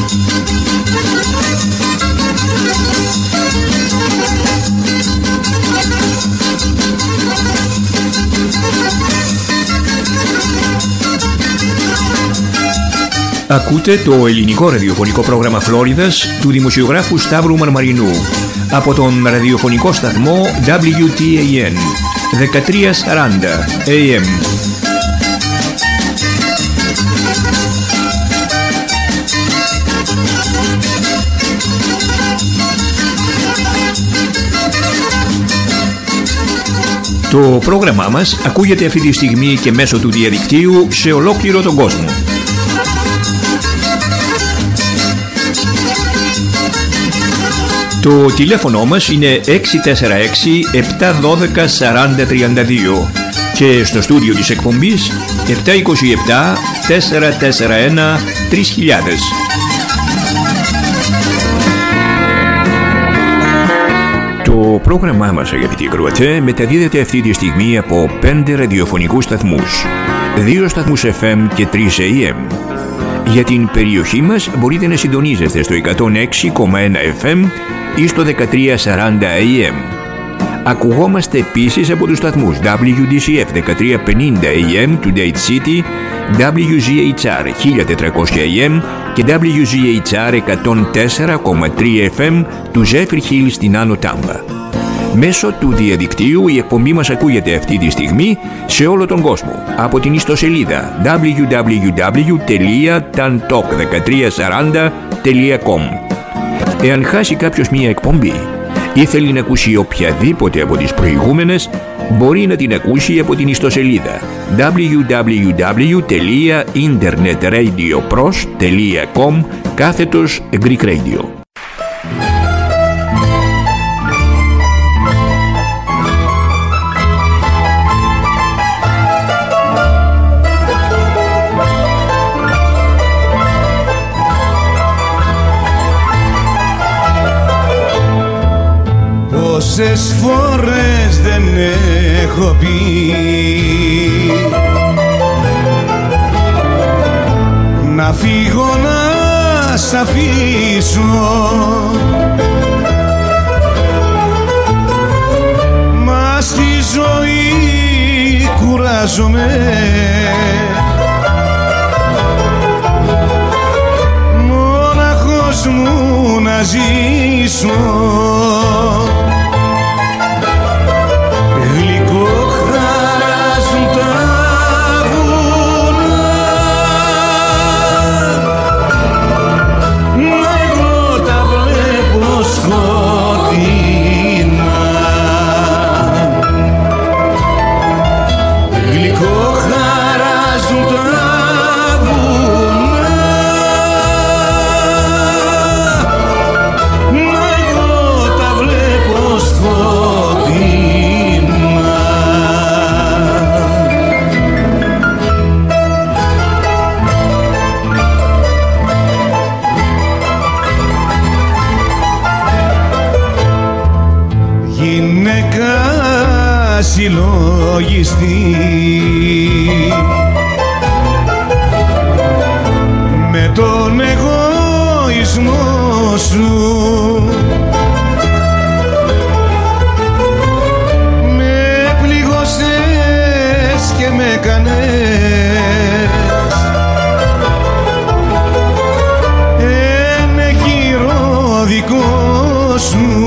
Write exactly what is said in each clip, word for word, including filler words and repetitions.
Ακούτε το ελληνικό ραδιοφωνικό πρόγραμμα Φλόριδας του δημοσιογράφου Σταύρου Μαρμαρινού από τον ραδιοφωνικό σταθμό ντάμπλιου τι έι εν δεκατριακόσια σαράντα έι εμ. Το πρόγραμμά μας ακούγεται αυτή τη στιγμή και μέσω του διαδικτύου σε ολόκληρο τον κόσμο. Το τηλέφωνο μας είναι έξι τέσσερα έξι επτά ένα δύο τέσσερα τρία δύο και στο στούντιο της εκπομπής επτά δύο επτά τέσσερα τέσσερα ένα τρεις χιλιάδες. Το πρόγραμμά μας, αγαπητοί ακροατές, μεταδίδεται αυτή τη στιγμή από πέντε ραδιοφωνικούς σταθμούς, δύο σταθμούς εφ εμ και τρεις έι εμ. Για την περιοχή μας μπορείτε να συντονίζεστε στο εκατόν έξι κόμμα ένα εφ εμ ή στο δεκατριακόσια σαράντα έι εμ. Ακουγόμαστε επίσης από τους σταθμούς ντάμπλιου ντι σι εφ δεκατριακόσια πενήντα έι εμ του Date City, ντάμπλιου ζι έιτς αρ χίλια τετρακόσια έι εμ και ντάμπλιου ζι έιτς αρ εκατόν τέσσερα κόμμα τρία εφ εμ του Zephyr Hill στην Άνω Τάμπα. Μέσω του διαδικτύου η εκπομπή μας ακούγεται αυτή τη στιγμή σε όλο τον κόσμο από την ιστοσελίδα ντάμπλιου ντάμπλιου ντάμπλιου τελεία ταντοκ δεκατριακόσια σαράντα τελεία κομ. Εάν χάσει κάποιος μία εκπομπή ή θέλει να ακούσει οποιαδήποτε από τις προηγούμενες, μπορεί να την ακούσει από την ιστοσελίδα ντάμπλιου ντάμπλιου ντάμπλιου τελεία ιντερνετρadiopros τελεία κομ κάθετος Greek Radio. Πόσες φορές δεν έχω πει να φύγω να σ' αφήσω, μα στη ζωή κουράζομαι μόναχος μου να ζήσω. Συλλογιστή με τον εγωισμό σου, με πληγώσες και με κάνες ένα χειρό δικό σου.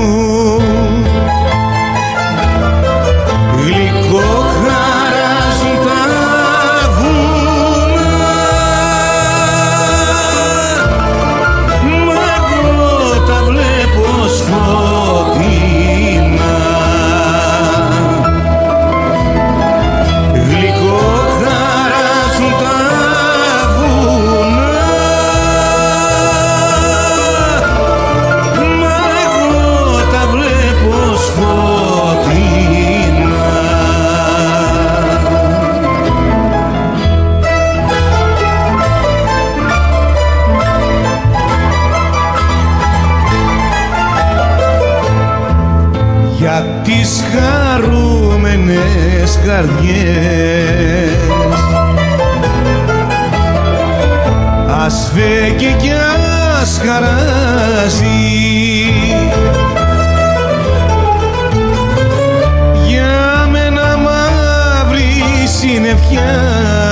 Τις χαρούμενες καρδιές ας φέγγει κι ας μας χαράζει. Για μένα μαύρη συννεφιά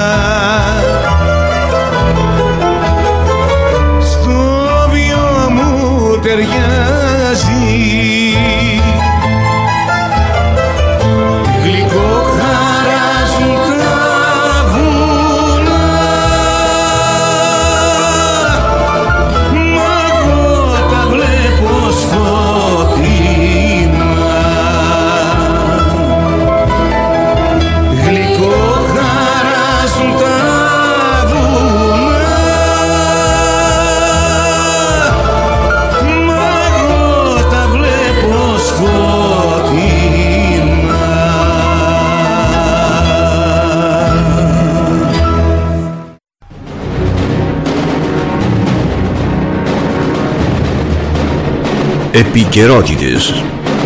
στο βίο μου ταιριάζει. Γλυκό χαράζουν τα βουνά, μα εγώ τα βλέπω σκοτεινά. Γλυκό χαράζουν τα βουνά, μα εγώ τα βλέπω σκοτεινά. Επικαιρότητες.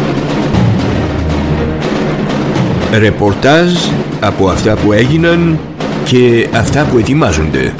Ρεπορτάζ από αυτά που έγιναν και αυτά που ετοιμάζονται.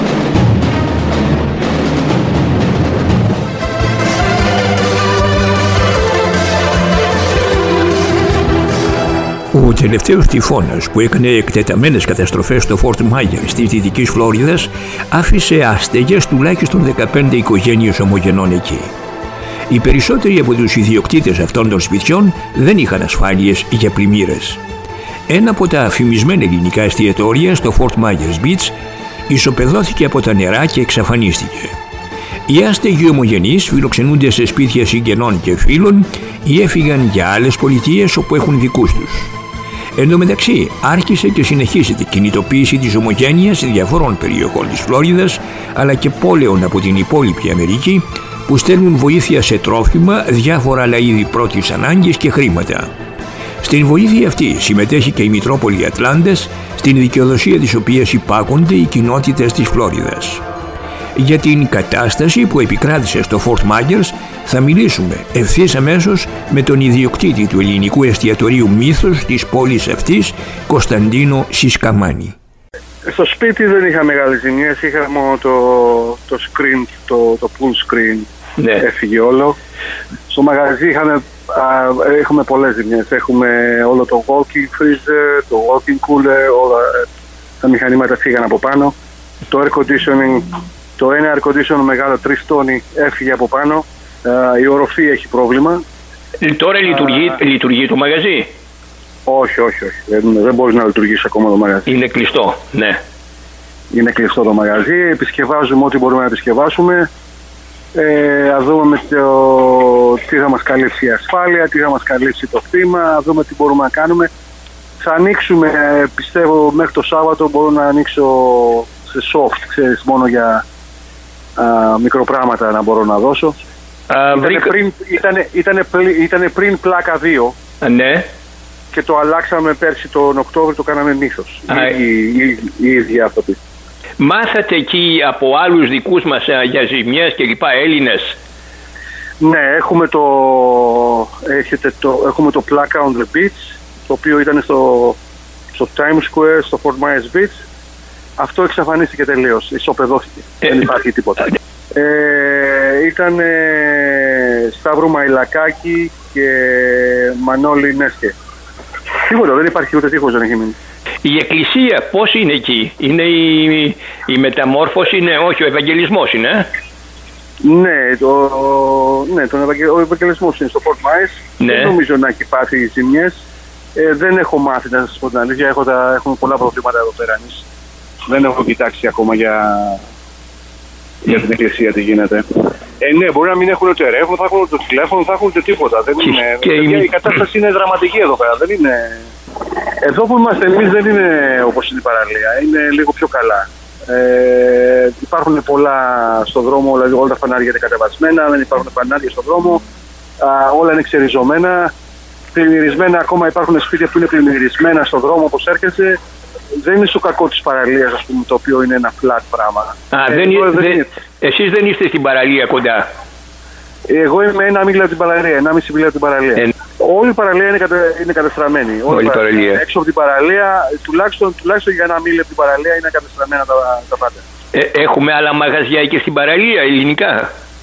Ο τελευταίος τυφώνας που έκανε εκτεταμένες καταστροφές στο Fort Myers της Δυτικής Φλόριδας άφησε άστεγες τουλάχιστον δεκαπέντε οικογένειες ομογενών εκεί. Οι περισσότεροι από τους ιδιοκτήτες αυτών των σπιτιών δεν είχαν ασφάλειες για πλημμύρες. Ένα από τα φημισμένα ελληνικά εστιατόρια στο Fort Myers Beach ισοπεδώθηκε από τα νερά και εξαφανίστηκε. Οι άστεγοι ομογενείς φιλοξενούνται σε σπίτια συγγενών και φίλων ή έφυγαν για άλλες πολιτείες όπου έχουν δικούς τους. Εν τω μεταξύ, άρχισε και συνεχίζεται η κινητοποίηση της ομογένειας σε διαφορών περιοχών της Φλόριδας αλλά και πόλεων από την υπόλοιπη Αμερική που στέλνουν βοήθεια σε τρόφιμα, διάφορα άλλα είδη πρώτης ανάγκης και χρήματα. Στην βοήθεια αυτή συμμετέχει και η Μητρόπολη Ατλάντας, στην δικαιοδοσία της οποίας υπάκονται οι κοινότητες της Φλόριδας. Για την κατάσταση που επικράτησε στο Fort Myers θα μιλήσουμε ευθύς αμέσως με τον ιδιοκτήτη του ελληνικού εστιατορίου Μύθος της πόλης αυτής, Κωνσταντίνο Σισκαμάνη. Στο σπίτι δεν είχα μεγάλες ζημιές, είχαμε το, το screen, το, το pool screen, ναι. Έφυγε όλο. Στο μαγαζί είχαμε, α, έχουμε πολλές ζημιές, έχουμε όλο το walking freezer, το walking cooler, όλα τα μηχανήματα φύγαν από πάνω. Το air conditioning, το ένα air conditioning μεγάλο τρεις τόνι έφυγε από πάνω, α, η οροφή έχει πρόβλημα. Τώρα λειτουργεί, α, λειτουργεί το μαγαζί? Όχι, όχι, όχι. Δεν, δεν μπορεί να λειτουργήσει ακόμα το μαγαζί. Είναι κλειστό, ναι. Είναι κλειστό το μαγαζί. Επισκευάζουμε ό,τι μπορούμε να επισκευάσουμε. Ε, α δούμε με το, τι θα μας καλύψει η ασφάλεια, τι θα μας καλύψει το κτήμα, α δούμε τι μπορούμε να κάνουμε. Θα ανοίξουμε, πιστεύω, μέχρι το Σάββατο μπορώ να ανοίξω σε soft, ξέρεις, μόνο για α, μικροπράγματα να μπορώ να δώσω. Uh, ήτανε, βρήκα... πριν, ήτανε, ήτανε, ήτανε πριν πλάκα δύο. Uh, ναι. Και το αλλάξαμε πέρσι τον Οκτώβριο, το κάναμε Μύθος. Uh, οι, οι, οι ίδιοι άνθρωποι. Μάθατε εκεί από άλλους δικούς μας για ζημιές και λοιπά, Έλληνες? Ναι, έχουμε το, έχετε το, έχουμε το Placa on the Beach, το οποίο ήταν στο, στο Times Square, στο Fort Myers Beach. Αυτό εξαφανίστηκε τελείως, ισοπεδώθηκε, ε, δεν υπάρχει τίποτα. Ε, ήταν ε, Σταύρου Μαϊλακάκη και Μανώλη Νέσκε. Τίποτα, δεν υπάρχει ούτε τείχος, δεν έχει μείνει. Η εκκλησία πώς είναι εκεί? Είναι η, η μεταμόρφωση, είναι, όχι, ο Ευαγγελισμός είναι? Ναι, το, ναι τον Ευαγγε, ο Ευαγγελισμός είναι στο Fort Myers. Ναι. Δεν νομίζω να έχει πάθει ζημιές. Ε, δεν έχω μάθει, να σας πω την αλήθεια. Έχω τα, έχουμε πολλά προβλήματα εδώ πέρα εμείς. Δεν έχω κοιτάξει ακόμα για, mm. για την εκκλησία τι γίνεται. Ε, ναι, μπορεί να μην έχουν ούτε ρεύμα, θα έχουν το τηλέφωνο, θα έχουν ούτε τίποτα. Δεν είναι, και η... η κατάσταση είναι δραματική εδώ πέρα. Δεν είναι... Εδώ που είμαστε εμείς δεν είναι όπως είναι η παραλία, είναι λίγο πιο καλά. Ε, υπάρχουν πολλά στον δρόμο, δηλαδή όλα τα φανάρια είναι κατεβασμένα, δεν υπάρχουν φανάρια στον δρόμο, α, όλα είναι ξεριζωμένα, πλημμυρισμένα, ακόμα υπάρχουν σπίτια που είναι πλημμυρισμένα στον δρόμο όπως έρχεσαι. Δεν είναι στο κακό της παραλίας, ας πούμε, το οποίο είναι ένα flat πράγμα. Α, ε, δεν, δεν, δεν είναι. Εσείς δεν είστε στην παραλία κοντά? Εγώ είμαι ένα μίλα από την παραλία, ένα μισή μίλα από την παραλία. Ε, Όλη η παραλία είναι, κατα... είναι κατεστραμμένη. Όλη η παραλία. Έξω από την παραλία, τουλάχιστον, τουλάχιστον για ένα μίλι από την παραλία είναι κατεστραμμένα τα, τα πάντα. Ε, έχουμε άλλα μαγαζιά και στην παραλία, ελληνικά?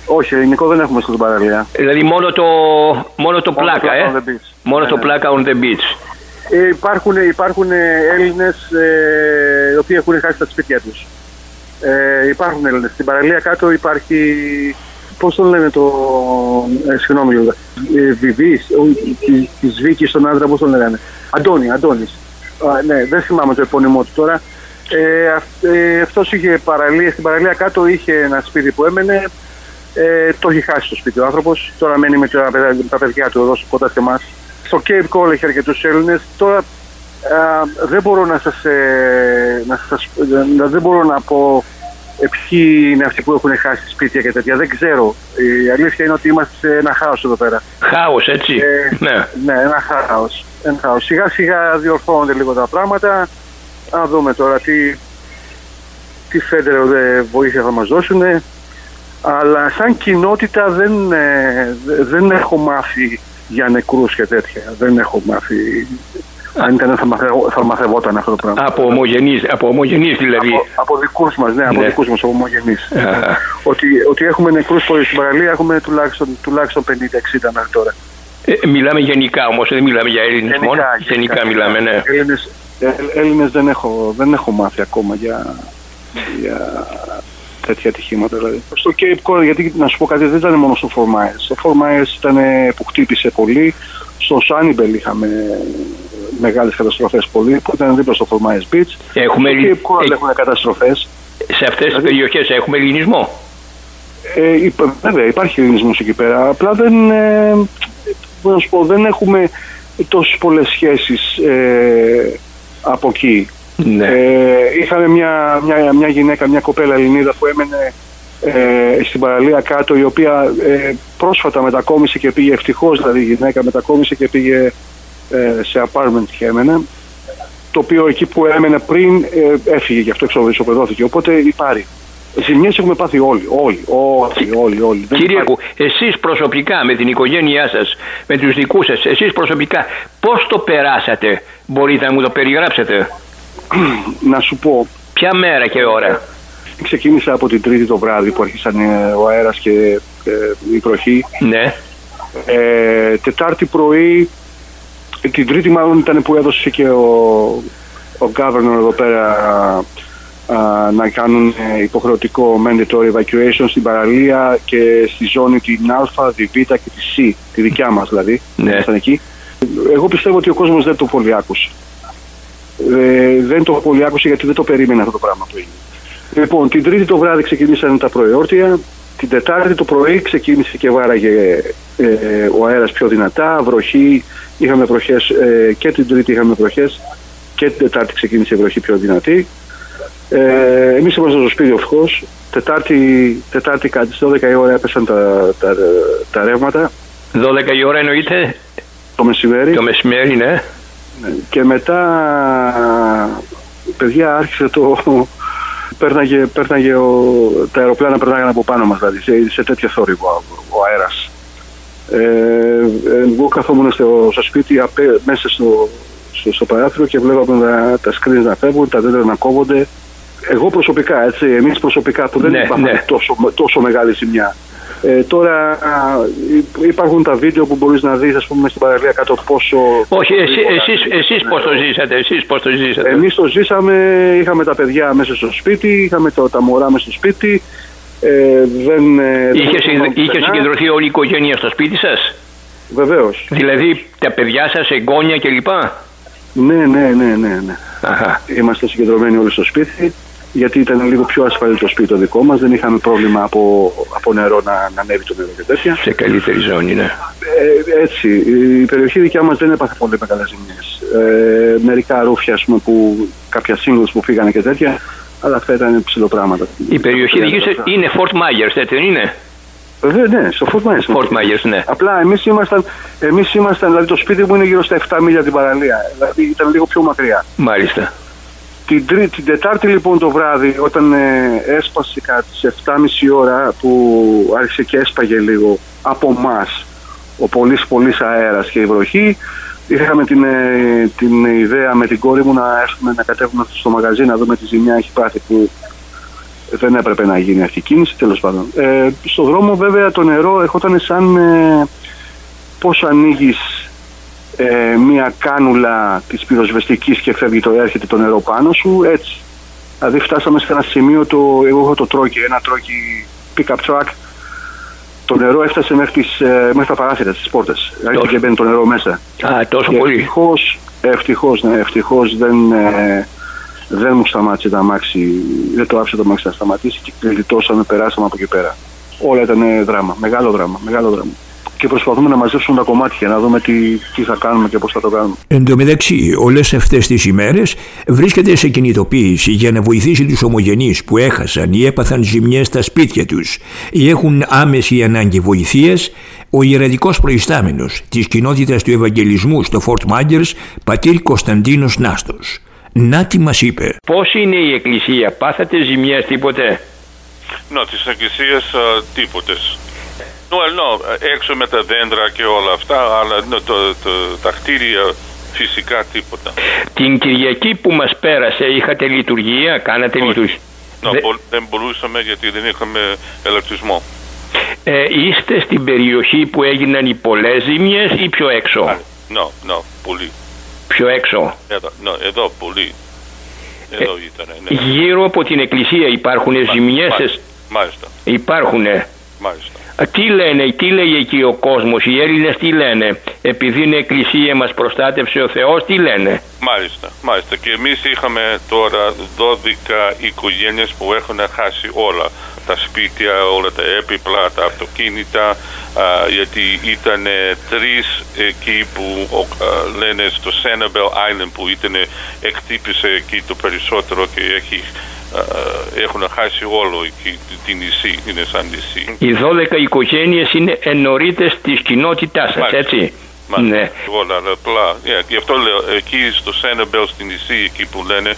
Όχι, ελληνικό δεν έχουμε στην παραλία. Δηλαδή μόνο το, μόνο το μόνο πλάκα, ε? Μόνο ναι, το ναι. πλάκα on the beach. Ε, υπάρχουν, υπάρχουν Έλληνες ε, οι οποίοι έχουν χάσει τα σπίτια τους. Ε, υπάρχουν Έλληνες. Στην παραλία κάτω υπάρχει, πώς το λένε το, ε, συγγνώμη λίγο, ε, Βιβής, τη, της Βίκης στον άντρα, πώς το λένε, Αντώνη, Αντώνης. Α, ναι, δεν θυμάμαι το επώνυμό του τώρα. Ε, αυ, ε, αυτός είχε παραλία, στην παραλία κάτω είχε ένα σπίτι που έμενε, ε, το έχει χάσει το σπίτι ο άνθρωπος, τώρα μένει με τα, με τα παιδιά του εδώ κοντά σε εμάς. Στο Cape Cod έχει αρκετούς Έλληνες. Τώρα α, δεν μπορώ να σας, ε, να σας να, δεν μπορώ να πω ε, ποιοι είναι αυτοί που έχουν χάσει σπίτια και τέτοια. Δεν ξέρω. Η αλήθεια είναι ότι είμαστε σε ένα χάος εδώ πέρα. Χάος, έτσι. Ε, ναι. ναι, ένα χάος. Ένα χάος. Σιγά σιγά διορθώνονται λίγο τα πράγματα. Να δούμε τώρα τι, τι φέντερο βοήθεια θα μας δώσουν. Αλλά σαν κοινότητα δεν, ε, δεν έχω μάθει για νεκρούς και τέτοια. Δεν έχω μάθει. Αν ήταν θα, μαθε, θα μαθευόταν αυτό το πράγμα. Από ομογενείς, από ομογενείς δηλαδή. Από, από δικούς μας, ναι, από ναι. δικούς μας ομογενείς. ότι, ότι έχουμε νεκρούς που στην παραλία έχουμε τουλάχιστον, τουλάχιστον πενήντα εξήντα μέχρι τώρα. Ε, μιλάμε γενικά όμως, δεν μιλάμε για Έλληνες γενικά, μόνο. Γενικά, γενικά μιλάμε, ναι. Έλληνες, Έλληνες δεν, έχω, δεν έχω μάθει ακόμα για, για τέτοια ατυχήματα. Δηλαδή. Στο Cape Cod, γιατί να σου πω κάτι, δεν ήταν μόνο στο Fort Myers. Το Fort Myers ήταν που χτύπησε πολύ. Στο Sanibel είχαμε μεγάλες καταστροφές πολύ, που ήταν δίπλα στο Fort Myers Beach. Έχουμε στο Cape Cod ε... έχουν καταστροφές. Σε αυτές τις δηλαδή, περιοχές έχουμε ελληνισμό. Ε, υπά, βέβαια, υπάρχει ελληνισμός εκεί πέρα. Απλά δεν, ε, να σου πω, δεν έχουμε τόσες πολλές σχέσεις ε, από εκεί. Ναι. Ε, είχαμε μια, μια, μια γυναίκα, μια κοπέλα Ελληνίδα που έμενε ε, στην παραλία κάτω, η οποία ε, πρόσφατα μετακόμισε και πήγε, ευτυχώς δηλαδή η γυναίκα μετακόμισε και πήγε ε, σε apartment και έμενε, το οποίο εκεί που έμενε πριν ε, έφυγε και αυτό εξοπεδώθηκε, οπότε υπάρχει. Ζημιές έχουμε πάθει όλοι, όλοι, όλοι, όλοι, όλοι. Κυρίακου, εσείς προσωπικά με την οικογένειά σας, με τους δικούς σας, εσείς προσωπικά πώς το περάσατε, μπορείτε να μου το περιγράψετε? Να σου πω. Ποια μέρα και ώρα? Ξεκίνησα από την Τρίτη το βράδυ που άρχισαν ο αέρας και ε, η βροχή. Ναι. Ε, Τετάρτη πρωί, την Τρίτη μάλλον ήταν που έδωσε και ο, ο governor εδώ πέρα α, να κάνουν υποχρεωτικό mandatory evacuation στην παραλία και στη ζώνη την Α, τη Β και τη Σ, τη δικιά μας δηλαδή. Ναι. Εκεί. Εγώ πιστεύω ότι ο κόσμος δεν το πολύ άκουσε. Ε, δεν το πολύ άκουσε γιατί δεν το περίμενε αυτό το πράγμα που έγινε. Λοιπόν, την Τρίτη το βράδυ ξεκινήσαν τα προεόρτια. Την Τετάρτη το πρωί ξεκίνησε και βάραγε ε, ο αέρας πιο δυνατά, βροχή. Είχαμε βροχές ε, και την Τρίτη είχαμε βροχές και την Τετάρτη ξεκίνησε η βροχή πιο δυνατή. Ε, εμείς ήμασταν στο σπίτι ευτυχώς. Τετάρτη, τετάρτη κάτι στις δώδεκα η ώρα έπεσαν τα, τα, τα ρεύματα. δώδεκα η ώρα εννοείται? Το μεσημέρι. Το μεσημέρι, ναι. Και μετά, παιδιά, άρχισε το... Πέρναγε, πέρναγε ο, τα αεροπλάνα περνάγαν από πάνω μας, δηλαδή, σε, σε τέτοιο θόρυβο ο αέρας. Ε, εγώ καθόμουν στο, στο σπίτι, απέ, μέσα στο, στο, στο παράθυρο και βλέπαμε τα, τα screens να φεύγουν, τα δέντρα να κόβονται. Εγώ προσωπικά, έτσι, εμείς προσωπικά που δεν ναι, είπαμε ναι. τόσο, τόσο μεγάλη ζημιά. Ε, τώρα α, υπάρχουν τα βίντεο που μπορείς να δεις, ας πούμε, στην παραλία κάτω πόσο... Όχι, εσύ, εσείς, εσείς πώς το ζήσατε, εσείς πώς το ζήσατε? Εμείς το ζήσαμε, είχαμε τα παιδιά μέσα στο σπίτι, είχαμε το, τα μωρά μέσα στο σπίτι. Ε, δεν, είχε δεν είχε συγκεντρωθεί όλη η οικογένεια στο σπίτι σας? Βεβαίως. Δηλαδή τα παιδιά σας, εγγόνια κλπ? Ναι, ναι, ναι, ναι, ναι. Αχα. Είμαστε συγκεντρωμένοι όλοι στο σπίτι. Γιατί ήταν λίγο πιο ασφαλή το σπίτι το δικό μας, δεν είχαμε πρόβλημα από, από νερό να, να ανέβει το νερό και τέτοια. Σε καλύτερη ζώνη, ναι. Ε, έτσι, η περιοχή δικιά μας δεν έπαθε πολύ μεγάλες ζημιές. Ε, μερικά ρούφια, ας πούμε, που, κάποια singles που φύγανε και τέτοια, αλλά αυτά ήταν ψηλοπράγματα. Η περιοχή δική σας είναι Fort Myers, έτσι δεν είναι? Βέβαια, ναι, στο Fort Myers. Fort Myers, ναι. Απλά εμείς ήμασταν, εμείς ήμασταν, δηλαδή το σπίτι μου είναι γύρω στα επτά μίλια την παραλία, δηλαδή ήταν λίγο πιο μακριά. Μάλιστα. Την, τρί, την Τετάρτη λοιπόν το βράδυ, όταν ε, έσπασε κάτι σε επτά και μισή ώρα που άρχισε και έσπαγε λίγο από μας ο πολύς πολύς αέρας και η βροχή, είχαμε την, ε, την ιδέα με την κόρη μου να έρθουμε να κατέβουμε στο μαγαζί να δούμε τη ζημιά έχει πάθει, που δεν έπρεπε να γίνει αυτή η κίνηση, τέλος πάντων. Ε, στο δρόμο βέβαια το νερό ερχόταν σαν ε, πώς ανοίγεις ε, μία κάνουλα της πυροσβεστικής και φεύγει το, έρχεται το νερό πάνω σου, έτσι. Δηλαδή φτάσαμε σε ένα σημείο, το, εγώ έχω το τρόκι, ένα τρόκι pick-up truck, το νερό έφτασε μέχρι, τις, ε, μέχρι τα παράθυρα, στις πόρτες, δηλαδή και μπαίνει το νερό μέσα. Α, τόσο και πολύ. Ευτυχώς, ευτυχώς, ναι, ευτυχώς δεν... Ε, δεν μου σταμάτησε το αμάξι, δεν το άφησε το αμάξι να σταματήσει και γλιτώσαμε, περάσαμε από εκεί πέρα. Όλα ήταν δράμα, μεγάλο δράμα, μεγάλο δράμα. Και προσπαθούμε να μαζέψουμε τα κομμάτια, να δούμε τι, τι θα κάνουμε και πώς θα το κάνουμε. Εν τω μεταξύ, όλες αυτές τις ημέρες βρίσκεται σε κινητοποίηση για να βοηθήσει τους ομογενείς που έχασαν ή έπαθαν ζημιές στα σπίτια τους ή έχουν άμεση ανάγκη βοηθείας, ο ιερετικός προϊστάμενος της κοινότητας του Ευαγγελισμού στο Fort Myers, πατήρ Κωνσταντίνος Νάστος. Να τι μας είπε. Πώς είναι η εκκλησία, πάθατε ζημιές τίποτε? No, της εκκλησίας uh, τίποτες. No, no, έξω με τα δέντρα και όλα αυτά, αλλά no, το, το, τα κτίρια φυσικά τίποτα. Την Κυριακή που μας πέρασε είχατε λειτουργία, κάνατε λειτουργία? No, Δε... δεν μπορούσαμε γιατί δεν είχαμε ηλεκτρισμό. Ε, είστε στην περιοχή που έγιναν οι πολλές ζημιές ή πιο έξω? No, no, πολύ. Πιο έξω. Εδώ, no, εδώ πολύ. Εδώ ε, ήταν, ναι. Γύρω από την εκκλησία υπάρχουν ζημιές? Μάλιστα. Μάλιστα. Υπάρχουνε. Μάλιστα. Τι λένε, τι λέει εκεί ο κόσμος, οι Έλληνες τι λένε? Επειδή είναι εκκλησία μας προστάτευσε ο Θεός, τι λένε? Μάλιστα, μάλιστα. Και εμείς είχαμε τώρα δώδεκα οικογένειες που έχουν χάσει όλα. Τα σπίτια, όλα τα έπιπλα, τα αυτοκίνητα, α, γιατί ήταν τρεις εκεί που α, λένε στο Sanibel Island που ήταν, εκτύπησε εκεί το περισσότερο και έχει, α, έχουν χάσει όλο εκεί τη νησί, είναι σαν νησί. Οι δώδεκα οικογένειες είναι ενορίτες της κοινότητάς σας, έτσι? Μάλιστα, ναι. όλα απλά. Yeah, γι' αυτό λέω, εκεί στο Sanibel στην νησί, εκεί που λένε,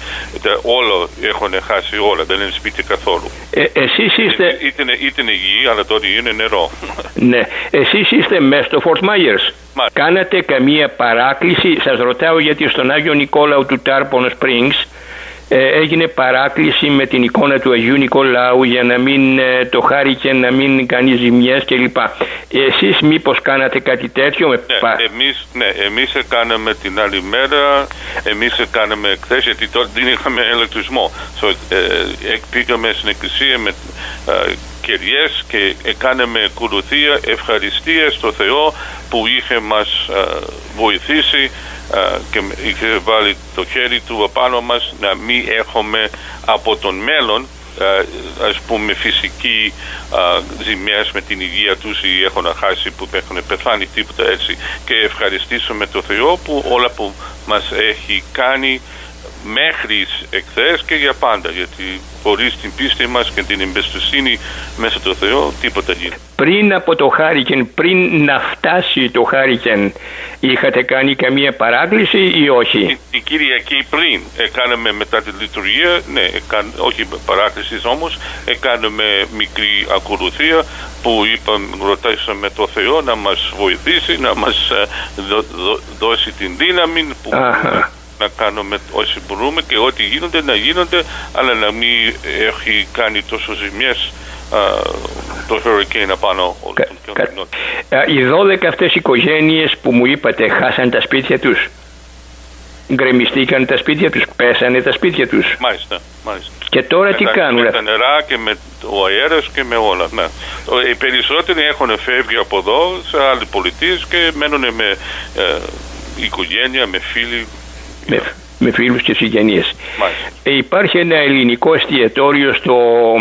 όλο έχουν χάσει όλα, δεν είναι σπίτι καθόλου. Ε, εσείς είστε... Ήταν, ήταν γη, αλλά τώρα είναι νερό. Ναι. Εσείς είστε μέσα στο Fort Myers. Μάλιστα. Κάνατε καμία παράκληση? Σας ρωτάω γιατί στον Άγιο Νικόλαου του Tarpon Springs ε, έγινε παράκληση με την εικόνα του Αγίου Νικολάου για να μην ε, το χάρηκε, να μην κάνει ζημιές κλπ. Εσείς μήπως κάνατε κάτι τέτοιο? Ναι, πα... εμείς, ναι, εμείς κάναμε την άλλη μέρα, εμείς κάναμε χθες, γιατί τότε δεν είχαμε ηλεκτρισμό. So, ε, πήγαμε στην εκκλησία με ε, κεριές και κάναμε κουλουθία, ευχαριστία στο Θεό που είχε μας ε, βοηθήσει Uh, και είχε βάλει το χέρι του απάνω μας να μην έχουμε από τον μέλλον uh, ας πούμε φυσική uh, ζημιές με την υγεία τους ή έχουν χάσει που έχουν πεθάνει τίποτα έτσι, και ευχαριστήσουμε τον Θεό που όλα που μας έχει κάνει μέχρι εχθές και για πάντα, γιατί χωρίς την πίστη μας και την εμπιστοσύνη μέσα στο Θεό τίποτα γίνεται. Πριν από το χάρικεν, πριν να φτάσει το χάρικεν, είχατε κάνει καμία παράκληση ή όχι? Την, την Κυριακή πριν έκαναμε μετά τη λειτουργία, ναι, εκάν, όχι παράκληση όμως, έκαναμε μικρή ακολουθία που είπαμε, ρωτήσαμε το Θεό να μας βοηθήσει, να μας δω, δω, δώσει την δύναμη που Αχα. να κάνουμε όσοι μπορούμε και ό,τι γίνονται να γίνονται, αλλά να μην έχει κάνει τόσο ζημιές uh, το hurricane απάνω όλο Κα, τον κα, κοινό. Οι δώδεκα αυτές οικογένειες που μου είπατε χάσαν τα σπίτια τους? Γκρεμιστήκαν τα σπίτια τους, πέσανε τα σπίτια τους? Μάλιστα, μάλιστα. Και τώρα με τι τα, κάνουν? Με τα νερά και με ο αέρας και με όλα. Ναι. Οι περισσότεροι έχουν φεύγει από εδώ σε άλλες πολιτείες και μένουν με ε, οικογένεια, με φίλοι. Με, με φίλους και συγγενείς. Ε, υπάρχει ένα ελληνικό εστιατόριο στο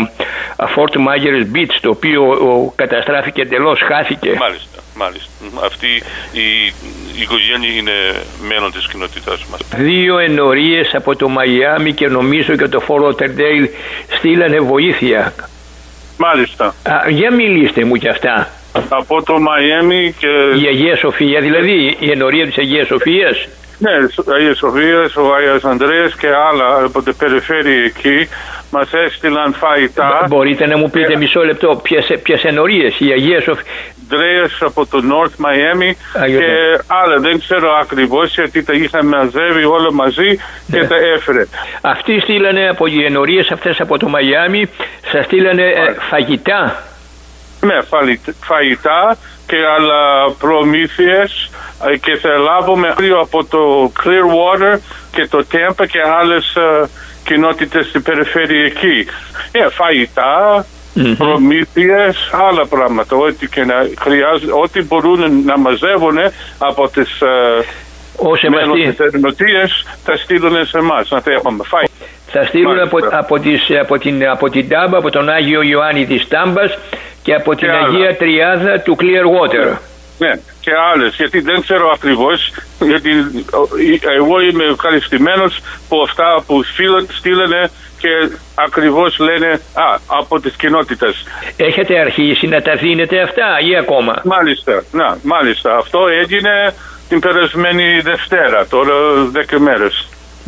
Fort Myers Beach, το οποίο ο, καταστράφηκε εντελώς, χάθηκε. Μάλιστα, μάλιστα. Αυτή η, η οικογένεια είναι μέλλον της κοινότητάς μας. Δύο ενορίες από το Μαϊάμι και νομίζω και το Fort Lauderdale στείλανε βοήθεια. Μάλιστα. Α, για μιλήστε μου κι αυτά. Από το Μαϊάμι και... Η Αγία Σοφία, δηλαδή η ενορία της Αγίας Σοφίας. Ναι, ο Αγίας Σοφίας, ο Άγιος Ανδρέας και άλλα από την περιφέρεια εκεί μας έστειλαν φαγητά. Μπορείτε να μου πείτε μισό λεπτό ποιες, ποιες ενορίες, η Αγία Σοφία. Ανδρέας από το North Miami και άλλα, δεν ξέρω ακριβώς γιατί τα είχαν μαζεύει όλα μαζί και ναι. τα έφερε. Αυτοί στείλανε από οι ενορίες αυτές από το Μαϊάμι, σας στείλανε ε, φαγητά. Ναι, φαγητά και άλλα προμήθειες και θα λάβουμε από το Clearwater και το Tampa και άλλες uh, κοινότητες στην περιφέρεια εκεί. Yeah, φαγητά, mm-hmm. προμήθειες, άλλα πράγματα, ό,τι, και να χρειάζεται, ό,τι μπορούν να μαζεύουν από τις uh, μέλος θα στείλουν σε εμάς, να τα έχουμε φάει. Θα στείλουν από, από, τις, από, την, από την Τάμπα, από τον Άγιο Ιωάννη της Τάμπας και από την και Αγία άλλα. Τριάδα του Clearwater. Ναι, ναι, και άλλες, γιατί δεν ξέρω ακριβώς, γιατί εγώ είμαι ευχαριστημένος που αυτά που στείλανε και ακριβώς λένε α, από τις κοινότητες. Έχετε αρχίσει να τα δίνετε αυτά ή ακόμα? Μάλιστα, να, μάλιστα. Αυτό έγινε την περασμένη Δευτέρα, τώρα δέκα μέρες.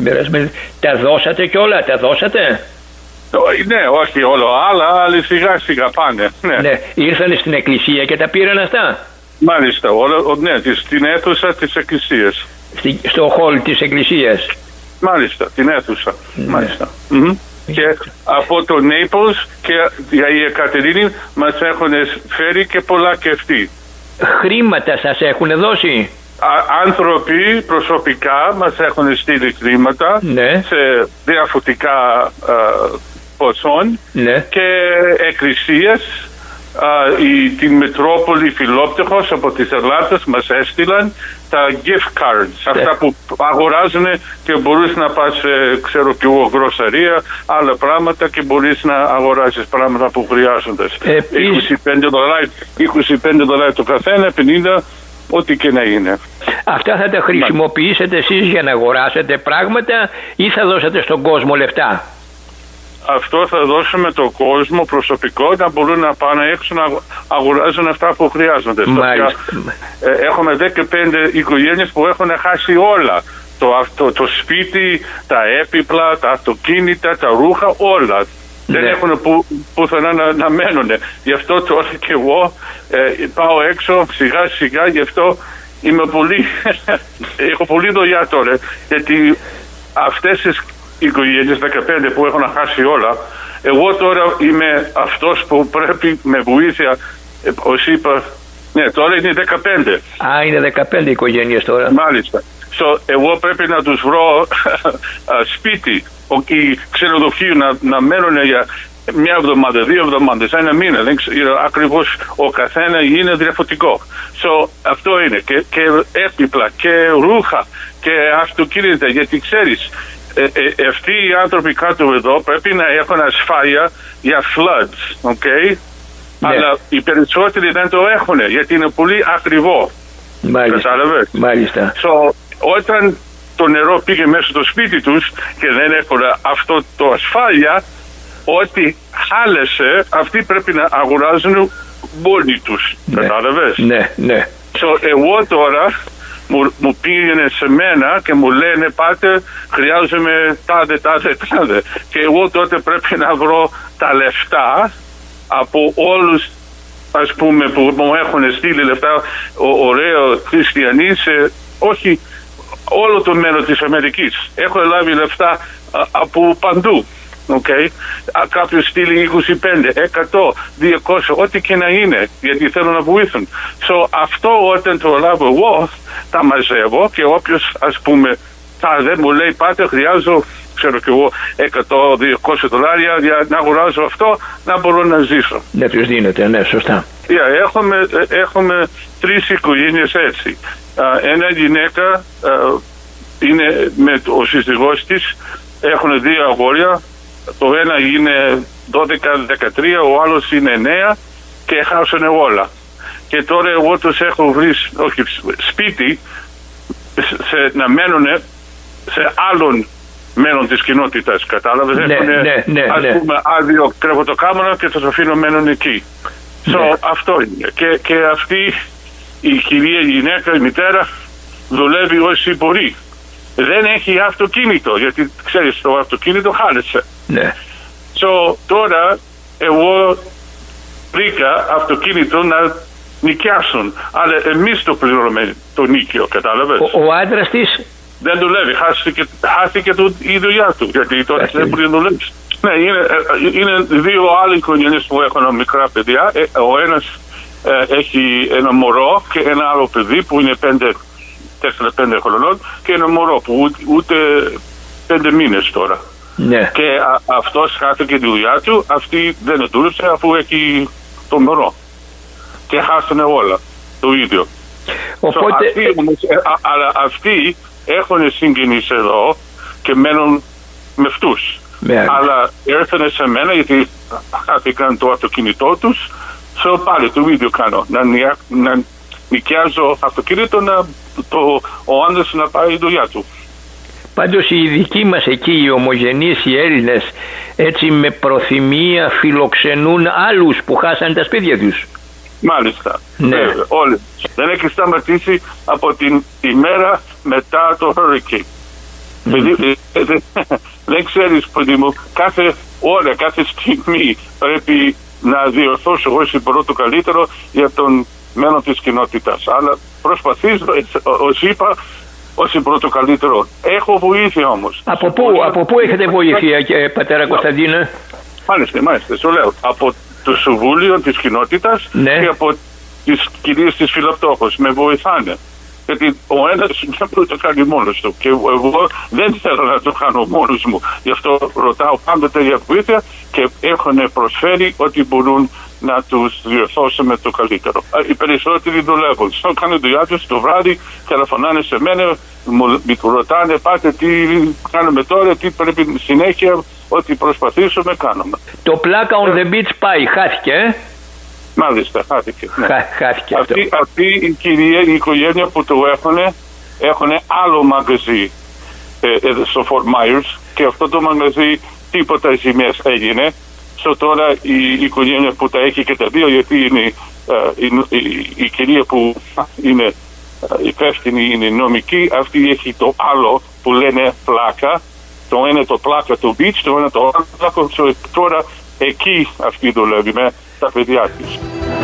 Τα δώσατε κιόλα, τα δώσατε? Ναι, όχι όλο άλλα, αλλά σιγά σιγά πάνε. Ναι. Ναι. Ήρθανε στην εκκλησία και τα πήραν αυτά? Μάλιστα, όλο, ναι, στην αίθουσα της εκκλησίας. Στη, στο χολ της εκκλησίας? Μάλιστα, την αίθουσα. Ναι. Μάλιστα. Mm-hmm. Και από το Νέιπλς και η Αγία Κατερίνη μας έχουν φέρει και πολλά και αυτοί. Χρήματα σας έχουν δώσει? Άνθρωποι προσωπικά μας έχουν στείλει χρήματα, ναι. σε διαφορετικά uh, ποσών, ναι. και εκκλησίες, uh, η, την Μητρόπολη Φιλόπτυχος από τις Ελλάδες μας έστειλαν τα gift cards, ναι. αυτά που αγοράζουν και μπορείς να πας σε, ξέρω κι εγώ, γροσαρία, άλλα πράγματα και μπορείς να αγοράζεις πράγματα που χρειάζονται. είκοσι πέντε δολάρια το καθένα, πενήντα, ό,τι και να είναι. Αυτά θα τα χρησιμοποιήσετε εσείς για να αγοράσετε πράγματα ή θα δώσετε στον κόσμο λεφτά? Αυτό θα δώσουμε τον κόσμο προσωπικό να μπορούν να πάνε έξω να αγοράζουν αυτά που χρειάζονται. Μάλιστα. Έχουμε δεκαπέντε οικογένειες που έχουν χάσει όλα. Το, το, το σπίτι, τα έπιπλα, τα αυτοκίνητα, τα ρούχα, όλα. Ναι. Δεν έχουν που, πουθενά να, να μένουν. Γι' αυτό τώρα και εγώ ε, πάω έξω σιγά σιγά, γι' αυτό είμαι πολύ, έχω πολύ δουλειά τώρα. Γιατί αυτές τις οικογένειες δεκαπέντε που έχουν χάσει όλα, εγώ τώρα είμαι αυτός που πρέπει με βοήθεια, ε, ως είπα, ναι, τώρα είναι δεκαπέντε. Α, είναι δεκαπέντε οικογένειες τώρα. Μάλιστα. So, εγώ πρέπει να τους βρω σπίτι ή ξενοδοχείο να, να μένουν για μια εβδομάδα, δύο εβδομάδες, ένα μήνα. Δεν ξέρω, ακριβώς ο καθένα είναι διαφορετικό. So, αυτό είναι. Και, και έπιπλα και ρούχα και αυτοκίνητα. Γιατί ξέρεις, ε, ε, αυτοί οι άνθρωποι κάτω εδώ πρέπει να έχουν ασφάλεια για floods. Okay? Ναι. Αλλά οι περισσότεροι δεν το έχουν γιατί είναι πολύ ακριβό. Μάλιστα. Μάλιστα. So, όταν το νερό πήγε μέσα στο σπίτι τους και δεν έχουν αυτό το ασφάλεια, ό,τι χάλεσε, αυτοί πρέπει να αγοράζουν μόνοι τους. Ναι. Κατάλαβες? Ναι, ναι. So, εγώ τώρα μου, μου πήγαινε σε μένα και μου λένε πάτε, χρειάζομαι τάδε, τάδε, τάδε. Και εγώ τότε πρέπει να βρω τα λεφτά από όλους, ας πούμε, που μου έχουν στείλει λεφτά, ωραίο χριστιανοί, σε, όχι όλο το μέλλον της Αμερικής. Έχω λάβει λεφτά α, από παντού. Okay. Κάποιος στείλει είκοσι πέντε, εκατό, διακόσια, ό,τι και να είναι, γιατί θέλουν να βοηθούν. So, αυτό όταν το λάβω εγώ, τα μαζεύω και όποιος, ας πούμε, δεν μου λέει πάτε, χρειάζω, ξέρω κι εγώ, εκατό, διακόσια δολάρια για να αγοράζω αυτό, να μπορώ να ζήσω. Να τους δίνετε, ναι, σωστά. Yeah, έχουμε, έχουμε τρεις οικογένειες έτσι. Uh, ένα γυναίκα uh, είναι με ο σύζυγός της, έχουν δύο αγόρια, το ένα είναι δώδεκα δεκατρία, ο άλλος είναι εννέα και χάσανε όλα. Και τώρα εγώ τους έχω βρει, όχι, σπίτι σε, να μένουν σε άλλον μέλλον της κοινότητας, κατάλαβες? Ναι, έχουν, ναι, ναι, ας ναι. πούμε, άδειο κρεβατοκάμαρα και τους αφήνω μένουν εκεί. Ναι. So, αυτό είναι. Και, και αυτή η κυρία, η γυναίκα, η μητέρα, δουλεύει όσοι μπορεί. δεν έχει αυτοκίνητο, γιατί ξέρεις το αυτοκίνητο χάλεσε. Ναι. So, τώρα εγώ βρήκα αυτοκίνητο να νοικιάσουν, αλλά εμείς το πληρώνουμε το νίκιο, κατάλαβες. Ο, ο άντρας της δεν δουλεύει, χάθηκε, χάθηκε το, η δουλειά του, γιατί τώρα δεν μπορεί να δουλέψει. Ναι, είναι, είναι δύο άλλοι οικογένειες που έχουν μικρά παιδιά. Ο ένας ε, έχει ένα μωρό και ένα άλλο παιδί που είναι πέντε, τέσσερα πέντε χρονών και ένα μωρό που ούτε, ούτε πέντε μήνες τώρα. Ναι. Και α, αυτός χάθηκε τη δουλειά του, αυτή δεν δούλεψε αφού έχει το μωρό. Και χάσανε όλα το ίδιο. Οπότε... So, αυτοί, α, αλλά αυτοί έχουν συγγενείς εδώ και μένουν με αυτούς. Yeah. Αλλά έρθανε σε μένα γιατί χάθηκαν το αυτοκίνητό τους. So, πάλι το ίδιο κάνω. Να, να νοικιάζω αυτοκίνητο, να, το, ο άντρας να πάει η δουλειά του. Πάντως οι δικοί μας εκεί, οι ομογενείς, οι Έλληνες, έτσι με προθυμία φιλοξενούν άλλους που χάσαν τα σπίτια τους. Μάλιστα. Ναι. Βέβαια, όλοι. Δεν έχει σταματήσει από την ημέρα μετά το hurricane. Mm. Δηλαδή, δεν ξέρεις, παιδί μου, κάθε ώρα, κάθε στιγμή πρέπει να διορθώσω εγώ μπορώ το καλύτερο για τον μένο της κοινότητας. Αλλά προσπαθήσω, ως είπα, όσοι μπορώ το καλύτερο. Έχω βοήθεια όμως. Από πού, από πού έχετε βοήθεια, πατέρα Κωνσταντίνε? Μάλιστα, μάλιστα, σου λέω. Από το Συμβούλιο της Κοινότητας, ναι, και από τις κυρίες της Φιλοπτώχους. Με βοηθάνε. Γιατί ο ένας δεν μπορεί να το κάνει μόνος του. Και εγώ δεν θέλω να το κάνω μόνος μου. Γι' αυτό ρωτάω πάντοτε για βοήθεια και έχουν προσφέρει ότι μπορούν να τους διορθώσουμε το καλύτερο. Οι περισσότεροι δουλεύουν. Στο κάνουν δουλειά τους το βράδυ, τηλεφωνάνε σε μένα, μου ρωτάνε πάτε τι κάνουμε τώρα, τι πρέπει συνέχεια, ότι προσπαθήσουμε κάνουμε. Το πλάκα on the beach πάει, χάθηκε, ε? Μάλιστα, χάθηκε. Ναι. Χά, χάθηκε αυτή, αυτή η κυρία, η οικογένεια που το έχουν, έχουν άλλο μαγαζί ε, ε, στο Fort Myers και αυτό το μαγαζί τίποτα ζημιές έγινε. So, τώρα η, η οικογένεια που τα έχει και τα δύο, γιατί είναι ε, η, η, η κυρία που είναι ε, υπεύθυνη, είναι νομική, αυτή έχει το άλλο που λένε πλάκα. Το ένα το πλάκα του beach, το ένα το άλλο πλάκα. So, τώρα εκεί αυτή δουλεύει με τα παιδιά της.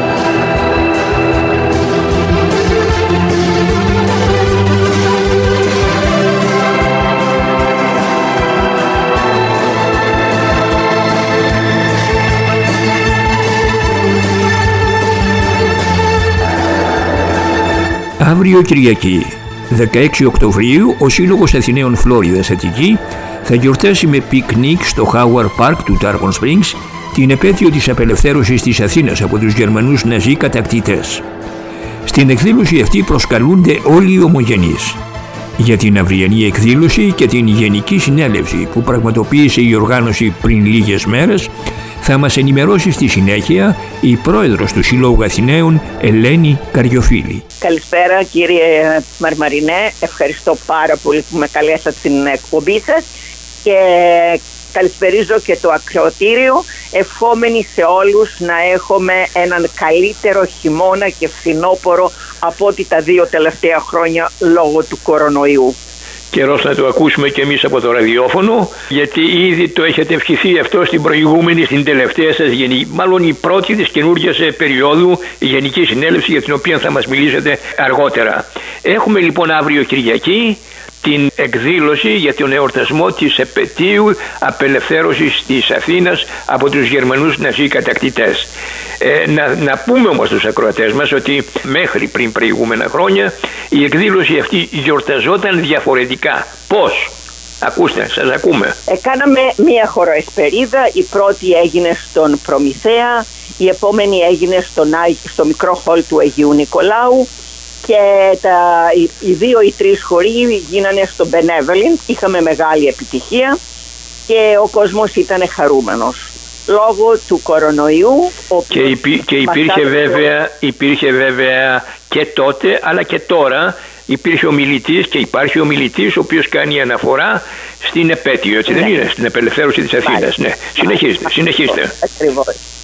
Αύριο Κυριακή, δεκαέξι Οκτωβρίου, ο Σύλλογος Αθηναίων Φλόριδας Αττική θα γιορτάσει με πικνίκ στο Howard Park του Tarpon Springs την επέτειο της απελευθέρωσης της Αθήνας από τους Γερμανούς ναζί κατακτητές. Στην εκδήλωση αυτή προσκαλούνται όλοι οι ομογενείς. Για την αυριανή εκδήλωση και την Γενική Συνέλευση που πραγματοποίησε η οργάνωση πριν λίγες μέρες θα μας ενημερώσει στη συνέχεια η πρόεδρος του Συλλόγου Αθηναίων, Ελένη Καριοφίλη. Καλησπέρα κύριε Μαρμαρινέ, ευχαριστώ πάρα πολύ που με καλέσατε στην εκπομπή σας και καλησπερίζω και το ακροατήριο, ευχόμενοι σε όλους να έχουμε έναν καλύτερο χειμώνα και φθινόπωρο από ό,τι τα δύο τελευταία χρόνια λόγω του κορονοϊού. Καιρός να το ακούσουμε και εμείς από το ραδιόφωνο, γιατί ήδη το έχετε ευχηθεί αυτό στην προηγούμενη, στην τελευταία σας, μάλλον η πρώτη της καινούργιας περίοδου Γενική Συνέλευση, για την οποία θα μας μιλήσετε αργότερα. Έχουμε λοιπόν αύριο Κυριακή την εκδήλωση για τον εορτασμό της επετείου απελευθέρωσης της Αθήνας από τους Γερμανούς ναζί κατακτητές. Ε, να, να πούμε όμως στους ακροατές μας ότι μέχρι πριν προηγούμενα χρόνια η εκδήλωση αυτή γιορταζόταν διαφορετικά. Πώς? Ακούστε, σας ακούμε. Ε, κάναμε μία χωροεσπερίδα, η πρώτη έγινε στον Προμηθέα, η επόμενη έγινε στον, στο μικρό χολ του Αγίου Νικολάου και τα, οι, οι δύο ή τρεις χωροί γίνανε στο Benevolent. Είχαμε μεγάλη επιτυχία και ο κόσμος ήταν χαρούμενος λόγω του κορονοϊού. Και, υπή, και υπήρχε, βέβαια, υπήρχε βέβαια και τότε αλλά και τώρα υπήρχε ο μιλητής και υπάρχει ο μιλητής ο οποίος κάνει αναφορά στην επέτειο, έτσι ναι. δεν είναι, στην απελευθέρωση της Αθήνας. Ναι. Συνεχίστε, συνεχίστε. Ακριβώς.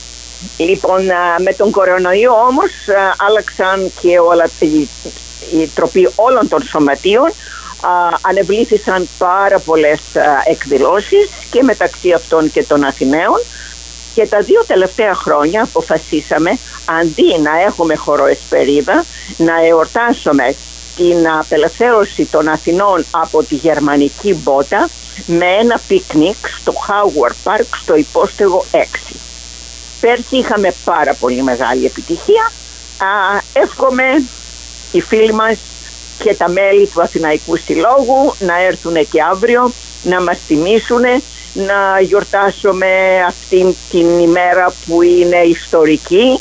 Λοιπόν, με τον κορονοϊό όμως άλλαξαν και όλα, η, η τροπή όλων των σωματείων, ανεβλήθησαν πάρα πολλές εκδηλώσεις και μεταξύ αυτών και των Αθηναίων, και τα δύο τελευταία χρόνια αποφασίσαμε, αντί να έχουμε χοροεσπερίδα, να εορτάσουμε την απελευθέρωση των Αθηνών από τη γερμανική μπότα με ένα πικνίκ στο Howard Park στο υπόστεγο έξι. Πέρσι είχαμε πάρα πολύ μεγάλη επιτυχία. Α, εύχομαι οι φίλοι μας και τα μέλη του Αθηναϊκού Συλλόγου να έρθουν και αύριο να μας τιμήσουν, να γιορτάσουμε αυτήν την ημέρα που είναι ιστορική,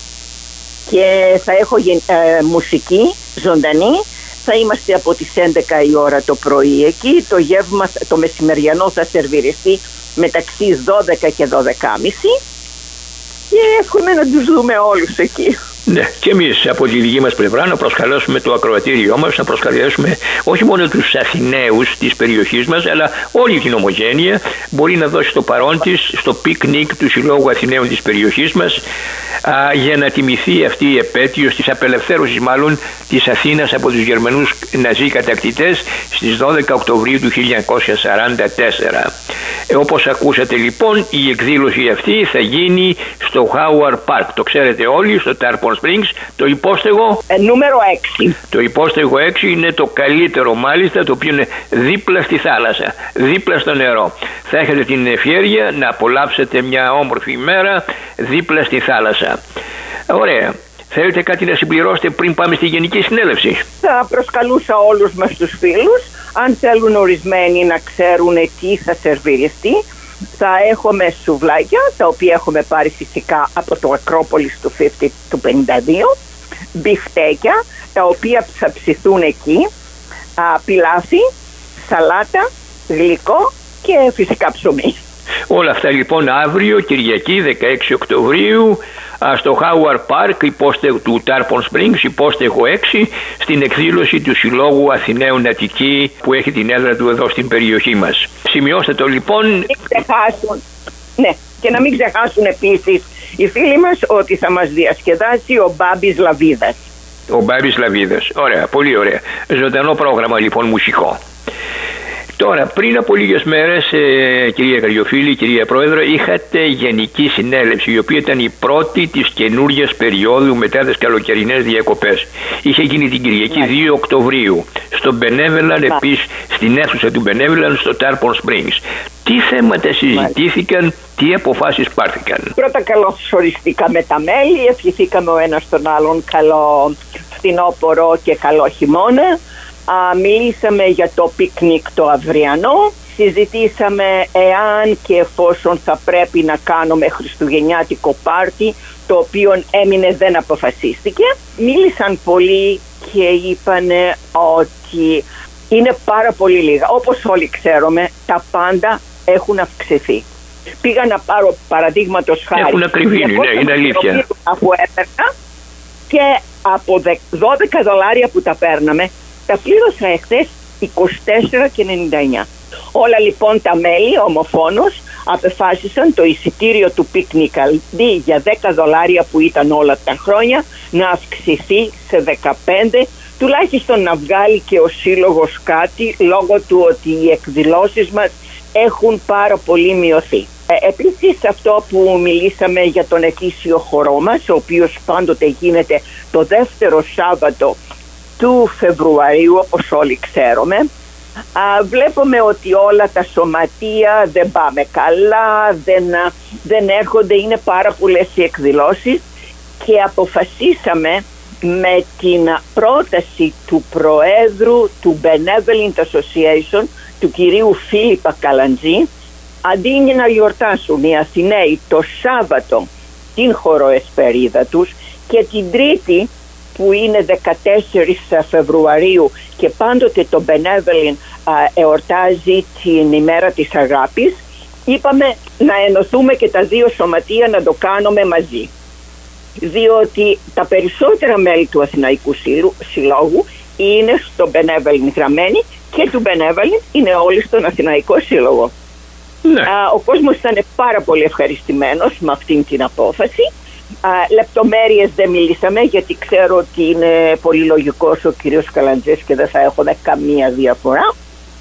και θα έχω ε, μουσική ζωντανή. Θα είμαστε από τις έντεκα η ώρα το πρωί εκεί. Το γεύμα, το μεσημεριανό θα σερβιριστεί μεταξύ δώδεκα και δώδεκα και μισή, και εύχομαι να τους δούμε όλους εκεί. Ναι, και εμείς από τη δική μας πλευρά να προσκαλέσουμε το ακροατήριό μας, να προσκαλέσουμε όχι μόνο τους Αθηναίους της περιοχής μας, αλλά όλη την ομογένεια μπορεί να δώσει το παρόν της στο πικνίκ του Συλλόγου Αθηναίων της περιοχής μας, α, για να τιμηθεί αυτή η επέτειος της απελευθέρωσης μάλλον της Αθήνας από τους Γερμανούς ναζί κατακτητές στις δώδεκα Οκτωβρίου του χίλια εννιακόσια σαράντα τέσσερα. Ε, όπως ακούσατε λοιπόν, η εκδήλωση αυτή θα γίνει στο Howard Park, το ξέρετε όλοι, στο Tarpon Springs, το υπόστεγο ε, νούμερο έξι. Το υπόστεγο έξι είναι το καλύτερο μάλιστα, το οποίο είναι δίπλα στη θάλασσα, δίπλα στο νερό. Θα έχετε την ευχέρεια να απολαύσετε μια όμορφη ημέρα δίπλα στη θάλασσα. Ωραία. Θέλετε κάτι να συμπληρώσετε πριν πάμε στη Γενική Συνέλευση? Θα προσκαλούσα όλους μας τους φίλους, αν θέλουν ορισμένοι να ξέρουν τι θα σερβιριστεί. Θα έχουμε σουβλάκια, τα οποία έχουμε πάρει φυσικά από το Ακρόπολης του, πενήντα, του πενήντα δύο, μπιφτέκια, τα οποία θα ψηθούν εκεί, α, πιλάφι, σαλάτα, γλυκό και φυσικά ψωμί. Όλα αυτά λοιπόν αύριο, Κυριακή δεκαέξι Οκτωβρίου, στο Howard Park υπόστεγο του Tarpon Springs, υπόστεγο έξι, στην εκδήλωση του Συλλόγου Αθηναίων Αττική που έχει την έδρα του εδώ στην περιοχή μας. Σημειώστε το λοιπόν. Μην ξεχάσουν, ναι, και να μην ξεχάσουν επίσης οι φίλοι μας ότι θα μας διασκεδάσει ο Μπάμπης Λαβίδας. Ο Μπάμπης Λαβίδας, ωραία, πολύ ωραία. Ζωντανό πρόγραμμα λοιπόν μουσικό. Τώρα, πριν από λίγες μέρες, ε, κυρία Καριοφίλη, κυρία Πρόεδρε, είχατε Γενική Συνέλευση, η οποία ήταν η πρώτη της καινούργιας περίοδου μετά τις καλοκαιρινές διακοπές. Είχε γίνει την Κυριακή δύο Οκτωβρίου, στο Benevolent, επίσης στην αίθουσα του Benevolent, στο Tarpon Springs. Τι θέματα συζητήθηκαν, τι αποφάσεις πάρθηκαν? Πρώτα καλωσοριστήκαμε τα μέλη, ευχηθήκαμε ο ένας τον άλλον καλό φθινόπωρο και καλό χειμώνα. Α, μιλήσαμε για το πικνίκ το αυριανό, συζητήσαμε εάν και εφόσον θα πρέπει να κάνουμε χριστουγεννιάτικο πάρτι, το οποίο έμεινε δεν αποφασίστηκε. Μίλησαν πολλοί και είπανε ότι είναι πάρα πολύ λίγα. Όπως όλοι ξέρουμε, τα πάντα έχουν αυξηθεί. Πήγα να πάρω παραδείγματος χάρη. Έχουν ακριβήνει, ναι, είναι αλήθεια. Αφού έπαιρνα, και από δώδεκα δολάρια που τα παίρναμε, τα πλήρωσα εχθές είκοσι τέσσερα και ενενήντα εννιά. Όλα λοιπόν τα μέλη ομοφόνος απεφάσισαν το εισιτήριο του πικνίκ αντί για δέκα δολάρια που ήταν όλα τα χρόνια να αυξηθεί σε δεκαπέντε, τουλάχιστον να βγάλει και ο σύλλογος κάτι, λόγω του ότι οι εκδηλώσεις μας έχουν πάρα πολύ μειωθεί. Ε, επίσης αυτό που μιλήσαμε για τον ετήσιο χορό μας, ο οποίος πάντοτε γίνεται το δεύτερο Σάββατο του Φεβρουαρίου, όπως όλοι ξέρουμε. Α, βλέπουμε ότι όλα τα σωματεία δεν πάμε καλά, δεν, δεν έρχονται, είναι πάρα πολλές οι εκδηλώσεις, και αποφασίσαμε με την πρόταση του Προέδρου του Benevolent Association, του κυρίου Φίλιππα Καλαντζή, αντί να γιορτάσουν οι Αθηναίοι το Σάββατο την χοροεσπερίδα τους και την Τρίτη που είναι δεκατέσσερις Φεβρουαρίου και πάντοτε το Benevolent α, εορτάζει την ημέρα της αγάπης, είπαμε να ενωθούμε και τα δύο σωματεία να το κάνουμε μαζί. Διότι τα περισσότερα μέλη του Αθηναϊκού Συλλόγου είναι στο Benevolent γραμμένοι και του Benevolent είναι όλοι στον Αθηναϊκό Σύλλογο. Ναι. Α, ο κόσμος ήταν πάρα πολύ ευχαριστημένος με αυτήν την απόφαση Α, λεπτομέρειες δεν μιλήσαμε, γιατί ξέρω ότι είναι πολύ λογικός ο κύριος Καλαντζής και δεν θα έχουμε καμία διαφορά.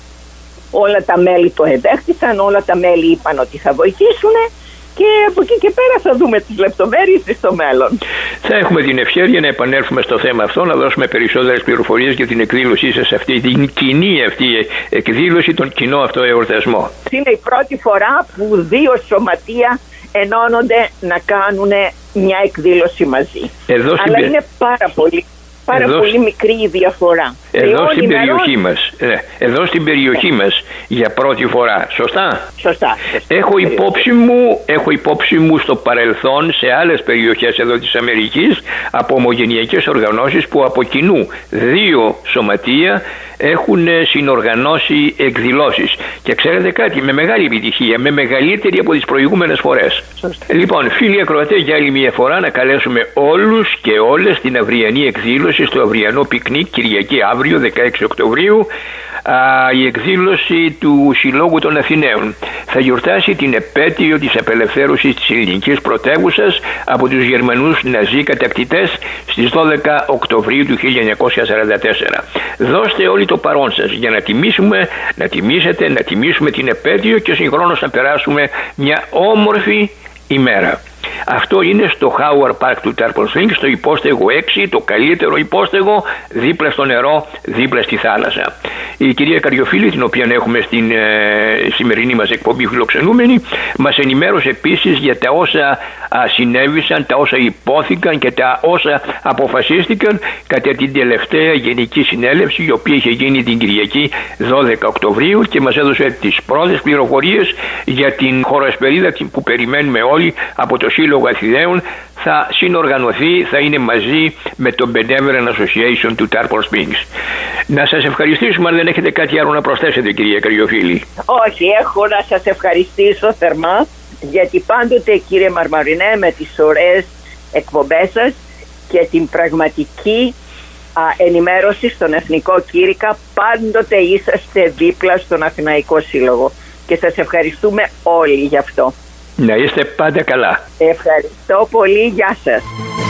Όλα τα μέλη το εδέχτησαν, όλα τα μέλη είπαν ότι θα βοηθήσουν και από εκεί και πέρα θα δούμε τις λεπτομέρειες στο μέλλον. Θα έχουμε την ευκαιρία να επανέλθουμε στο θέμα αυτό, να δώσουμε περισσότερες πληροφορίες για την εκδήλωσή σας, αυτή την κοινή αυτή εκδήλωση, τον κοινό αυτό εορτασμό. Είναι η πρώτη φορά που δύο σωματεία ενώνονται να κάνουν μια εκδήλωση μαζί. Εδώ Αλλά στην... είναι πάρα πολύ, πάρα εδώ... πολύ μικρή η διαφορά. Εδώ στην περιοχή μας, ναι, εδώ στην περιοχή μας για πρώτη φορά, σωστά? Σωστά. Έχω υπόψη μου, έχω υπόψη μου στο παρελθόν σε άλλες περιοχές εδώ της Αμερικής από ομογενειακές οργανώσεις που από κοινού δύο σωματεία έχουν συνοργανώσει εκδηλώσεις. Και ξέρετε κάτι, με μεγάλη επιτυχία, με μεγαλύτερη από τις προηγούμενες φορές. Σωστά. Λοιπόν, φίλοι ακροατές, για άλλη μια φορά να καλέσουμε όλους και όλες στην αυριανή εκδήλωση, στο αυριανό πικνίκ, Κυριακή αύριο, δεκαέξι Οκτωβρίου, α, η εκδήλωση του Συλλόγου των Αθηναίων. Θα γιορτάσει την επέτειο της απελευθέρωσης της ελληνικής πρωτεύουσας από τους Γερμανούς Ναζί κατακτητές στις δώδεκα Οκτωβρίου του χίλια εννιακόσια σαράντα τέσσερα. Δώστε όλοι το παρόν σας για να τιμήσουμε, να τιμήσετε, να τιμήσουμε την επέτειο και συγχρόνως να περάσουμε μια όμορφη ημέρα. Αυτό είναι στο Howard Park του Tarpon Springs, στο υπόστεγο έξι, το καλύτερο υπόστεγο, δίπλα στο νερό, δίπλα στη θάλασσα. Η κυρία Καριοφίλη, την οποία έχουμε στην ε, σημερινή μας εκπομπή φιλοξενούμενη, μας ενημέρωσε επίσης για τα όσα α, συνέβησαν, τα όσα υπόθηκαν και τα όσα αποφασίστηκαν κατά την τελευταία Γενική Συνέλευση, η οποία είχε γίνει την Κυριακή δώδεκα Οκτωβρίου και μας έδωσε τις πρώτες πληροφορίες για την χωροεσπερίδα που περιμένουμε όλοι από το Σύλλογο Αθηναίων. Θα συνοργανωθεί, θα είναι μαζί με το Benevolent Association του Tarpon Springs. Να σας ευχαριστήσουμε, αν δεν έχετε κάτι άλλο να προσθέσετε, κυρία Καριοφίλη. Όχι, έχω να σας ευχαριστήσω θερμά, γιατί πάντοτε, κύριε Μαρμαρινέ, με τις ωραίες εκπομπές σας και την πραγματική α, ενημέρωση στον Εθνικό Κήρυκα, πάντοτε είσαστε δίπλα στον Αθηναϊκό Σύλλογο και σας ευχαριστούμε όλοι γι' αυτό. Να είστε πάντα καλά. Ευχαριστώ πολύ. Γεια σας.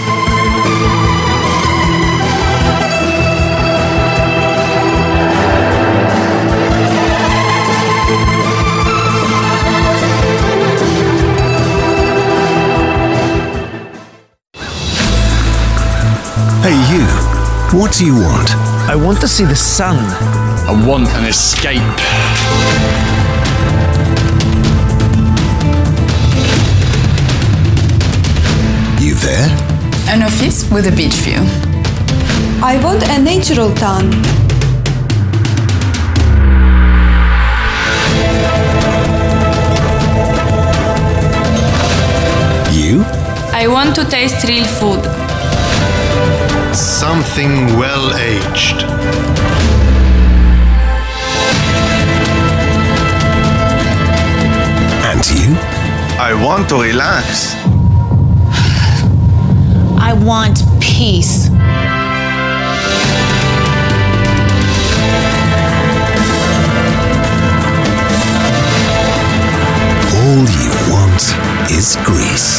Hey you, what do you want? I want to see the sun. I want an escape. You there? An office with a beach view. I want a natural town. You? I want to taste real food. Something well-aged. And you? I want to relax. I want peace. All you want is Greece.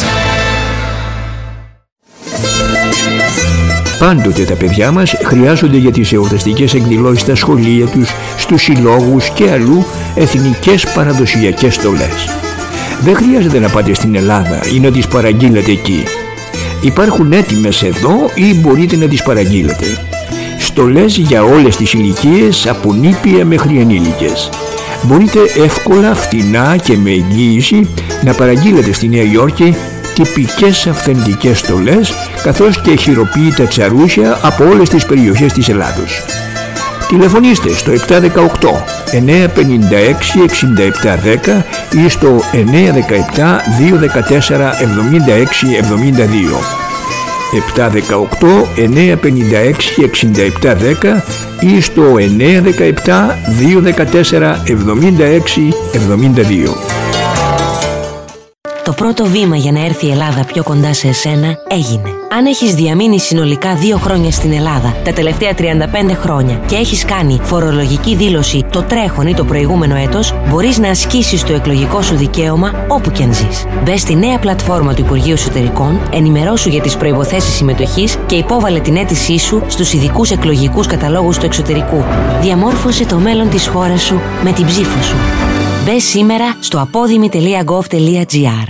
Πάντοτε τα παιδιά μας χρειάζονται για τις εορταστικές εκδηλώσεις στα σχολεία τους, στους συλλόγους και αλλού εθνικές παραδοσιακές στολές. Δεν χρειάζεται να πάτε στην Ελλάδα ή να τις παραγγείλετε εκεί. Υπάρχουν έτοιμες εδώ ή μπορείτε να τις παραγγείλετε. Στολές για όλες τις ηλικίες, από νήπια μέχρι ενήλικες. Μπορείτε εύκολα, φθηνά και με εγγύηση να παραγγείλετε στη Νέα Υόρκη τυπικές αυθεντικές στολές, καθώς και χειροποίητα τσαρούσια από όλες τις περιοχές της Ελλάδος. Τηλεφωνήστε στο επτά ένα οκτώ εννιά πέντε έξι εξήντα επτά δέκα ή στο εννιά ένα επτά δύο ένα τέσσερα εβδομήντα έξι εβδομήντα δύο. επτά ένα οκτώ εννιά πέντε έξι εξήντα επτά δέκα ή στο εννιά ένα επτά δύο ένα τέσσερα εβδομήντα έξι εβδομήντα δύο. Το πρώτο βήμα για να έρθει η Ελλάδα πιο κοντά σε εσένα έγινε. Αν έχεις διαμείνει συνολικά δύο χρόνια στην Ελλάδα τα τελευταία τριάντα πέντε χρόνια και έχεις κάνει φορολογική δήλωση το τρέχον ή το προηγούμενο έτος, μπορείς να ασκήσεις το εκλογικό σου δικαίωμα όπου και αν ζεις. Μπες στη νέα πλατφόρμα του Υπουργείου Εσωτερικών, ενημερώσου για τις προϋποθέσεις συμμετοχής και υπόβαλε την αίτησή σου στους ειδικούς εκλογικούς καταλόγους του εξωτερικού. Διαμόρφωσε το μέλλον της χώρας σου με την ψήφο σου. Μπες σήμερα στο απόδημη τελεία γκοβ τελεία τζι άρ.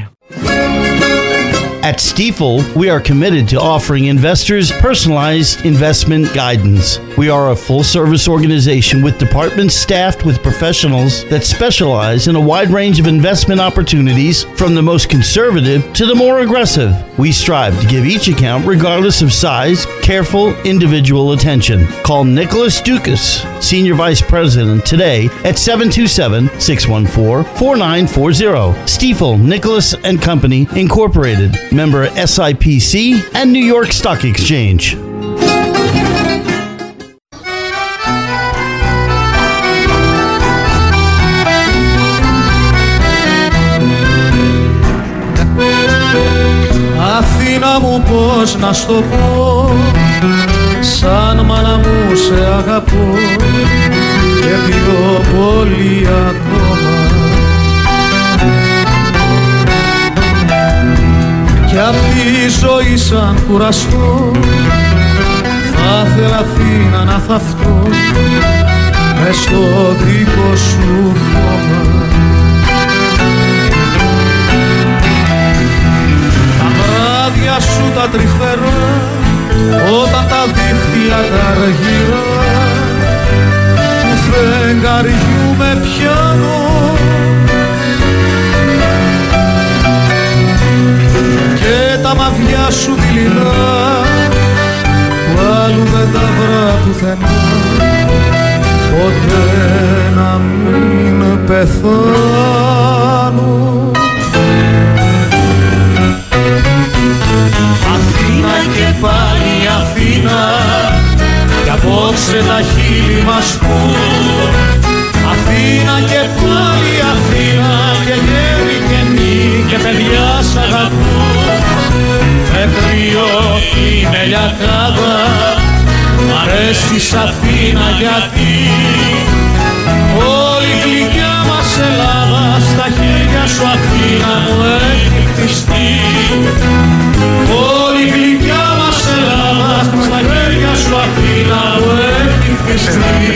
At Stifel, we are committed to offering investors personalized investment guidance. We are a full-service organization with departments staffed with professionals that specialize in a wide range of investment opportunities, from the most conservative to the more aggressive. We strive to give each account, regardless of size, careful individual attention. Call Nicholas Dukas, Senior Vice President, today at seven two seven, six one four, four nine four zero. Stifel, Nicholas and Company, Incorporated. Member S I P C and New York Stock Exchange. Αθήνα μου, πώς να στο πω, σαν μάνα μου σε αγαπώ και πιο πολύ ακόμα. Κι απ' τη ζωή σαν κουραστώ, θα ήθελα Αθήνα να θαυτώ μες στο δικό σου χώμα. Τα βράδια σου τα τρυφερά, όταν τα δίχτυα τα αργυρά του φεγγαριού με πιάνω, και τα μαυιά σου δειλινά που άλλου δεν τα βρά πουθενά, ποτέ να μην πεθάνω. Αθήνα και πάλι Αθήνα, κι απόψε τα χείλη μας πουν. Αθήνα και πάλι Αθήνα, και γέροι και νη και παιδιά σ' αγαπούν. Με κρύο είναι λιακάδα, μ' αρέσεις Αθήνα γιατί όλη η γλυκιά μας Ελλάδα στα χέρια σου Αθήνα μου έχει χτιστεί. Όλη η γλυκιά μας Ελλάδα στα χέρια σου Αθήνα μου έχει χτιστεί.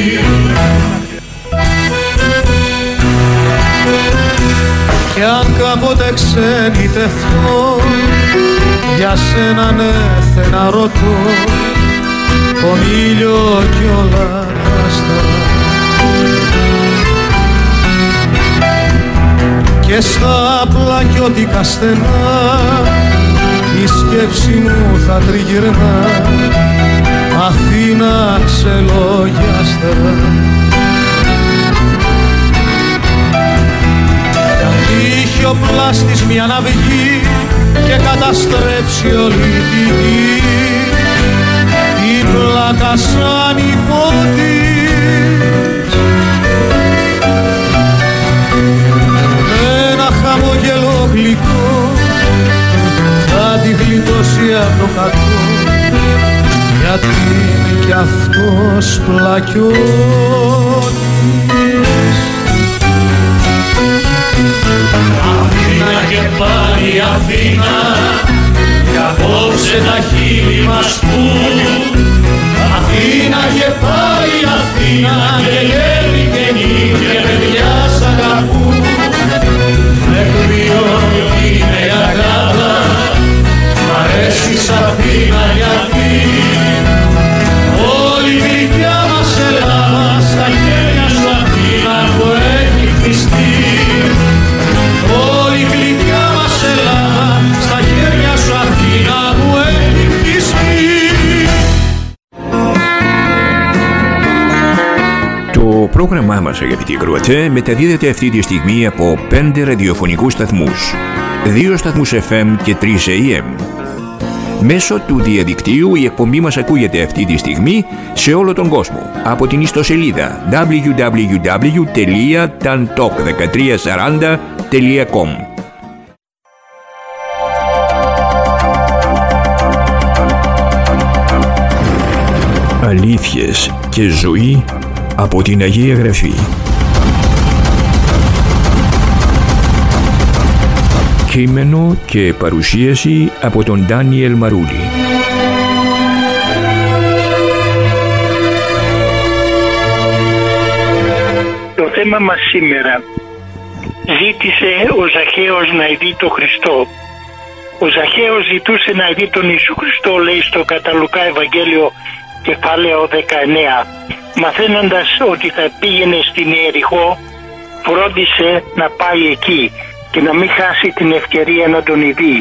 Κι αν κάποτε ξενιτευτώ, για σένα ναι να ρωτώ, τον ήλιο κι όλα τα άστερα, και στα πλακιώτικα στενά η σκέψη μου θα τριγυρνά, Αθήνα ξελόγιαστερα. Είχε ο πλάστης μια ναυγή και καταστρέψει όλη τη γη, η πλάκα σαν υπότης, ένα χαμόγελο γλυκό θα τη γλιτώσει από το κακό, γιατί είναι κι αυτός πλακιώτης. Αθήνα και πάλι Αθήνα, κι απόψε τα χείλη μας πουν. Αθήνα και πάλι Αθήνα, και γέροι και νη και παιδιά σ' αγαπούν. Με κρύο είναι η αγάδα, μ' αρέσεις Αθήνα γιατί όλη η γλυκιά μας Ελλάδα στα χέρια σου Αθήνα που έχει χτιστεί. Όλη η γλυκιά μας Ελλάδα στα χέρια σου Αθήνα που έχει χτιστεί. Το πρόγραμμά μας, αγαπητοί ακροατές, μεταδίδεται αυτή τη στιγμή από πέντε ραδιοφωνικούς σταθμούς, δύο σταθμούς εφ εμ και τρεις έι εμ. Μέσω του διαδικτύου η εκπομπή μας ακούγεται αυτή τη στιγμή σε όλο τον κόσμο από την ιστοσελίδα double-u double-u double-u τελεία tantalk one three four zero τελεία com. αλήθειες και ζωή από την Αγία Γραφή. Κείμενο και παρουσίαση από τον Ντάνιελ Μαρούλη. Το θέμα μας σήμερα: ζήτησε ο Ζαχαίος να δει τον Χριστό. Ο Ζαχαίος ζητούσε να δει τον Ιησού Χριστό, λέει στο κατά Λουκά Ευαγγέλιο κεφάλαιο δεκαεννέα. Μαθαίνοντας ότι θα πήγαινε στην Ιεριχώ, φρόντισε να πάει εκεί και να μην χάσει την ευκαιρία να τον ειδεί.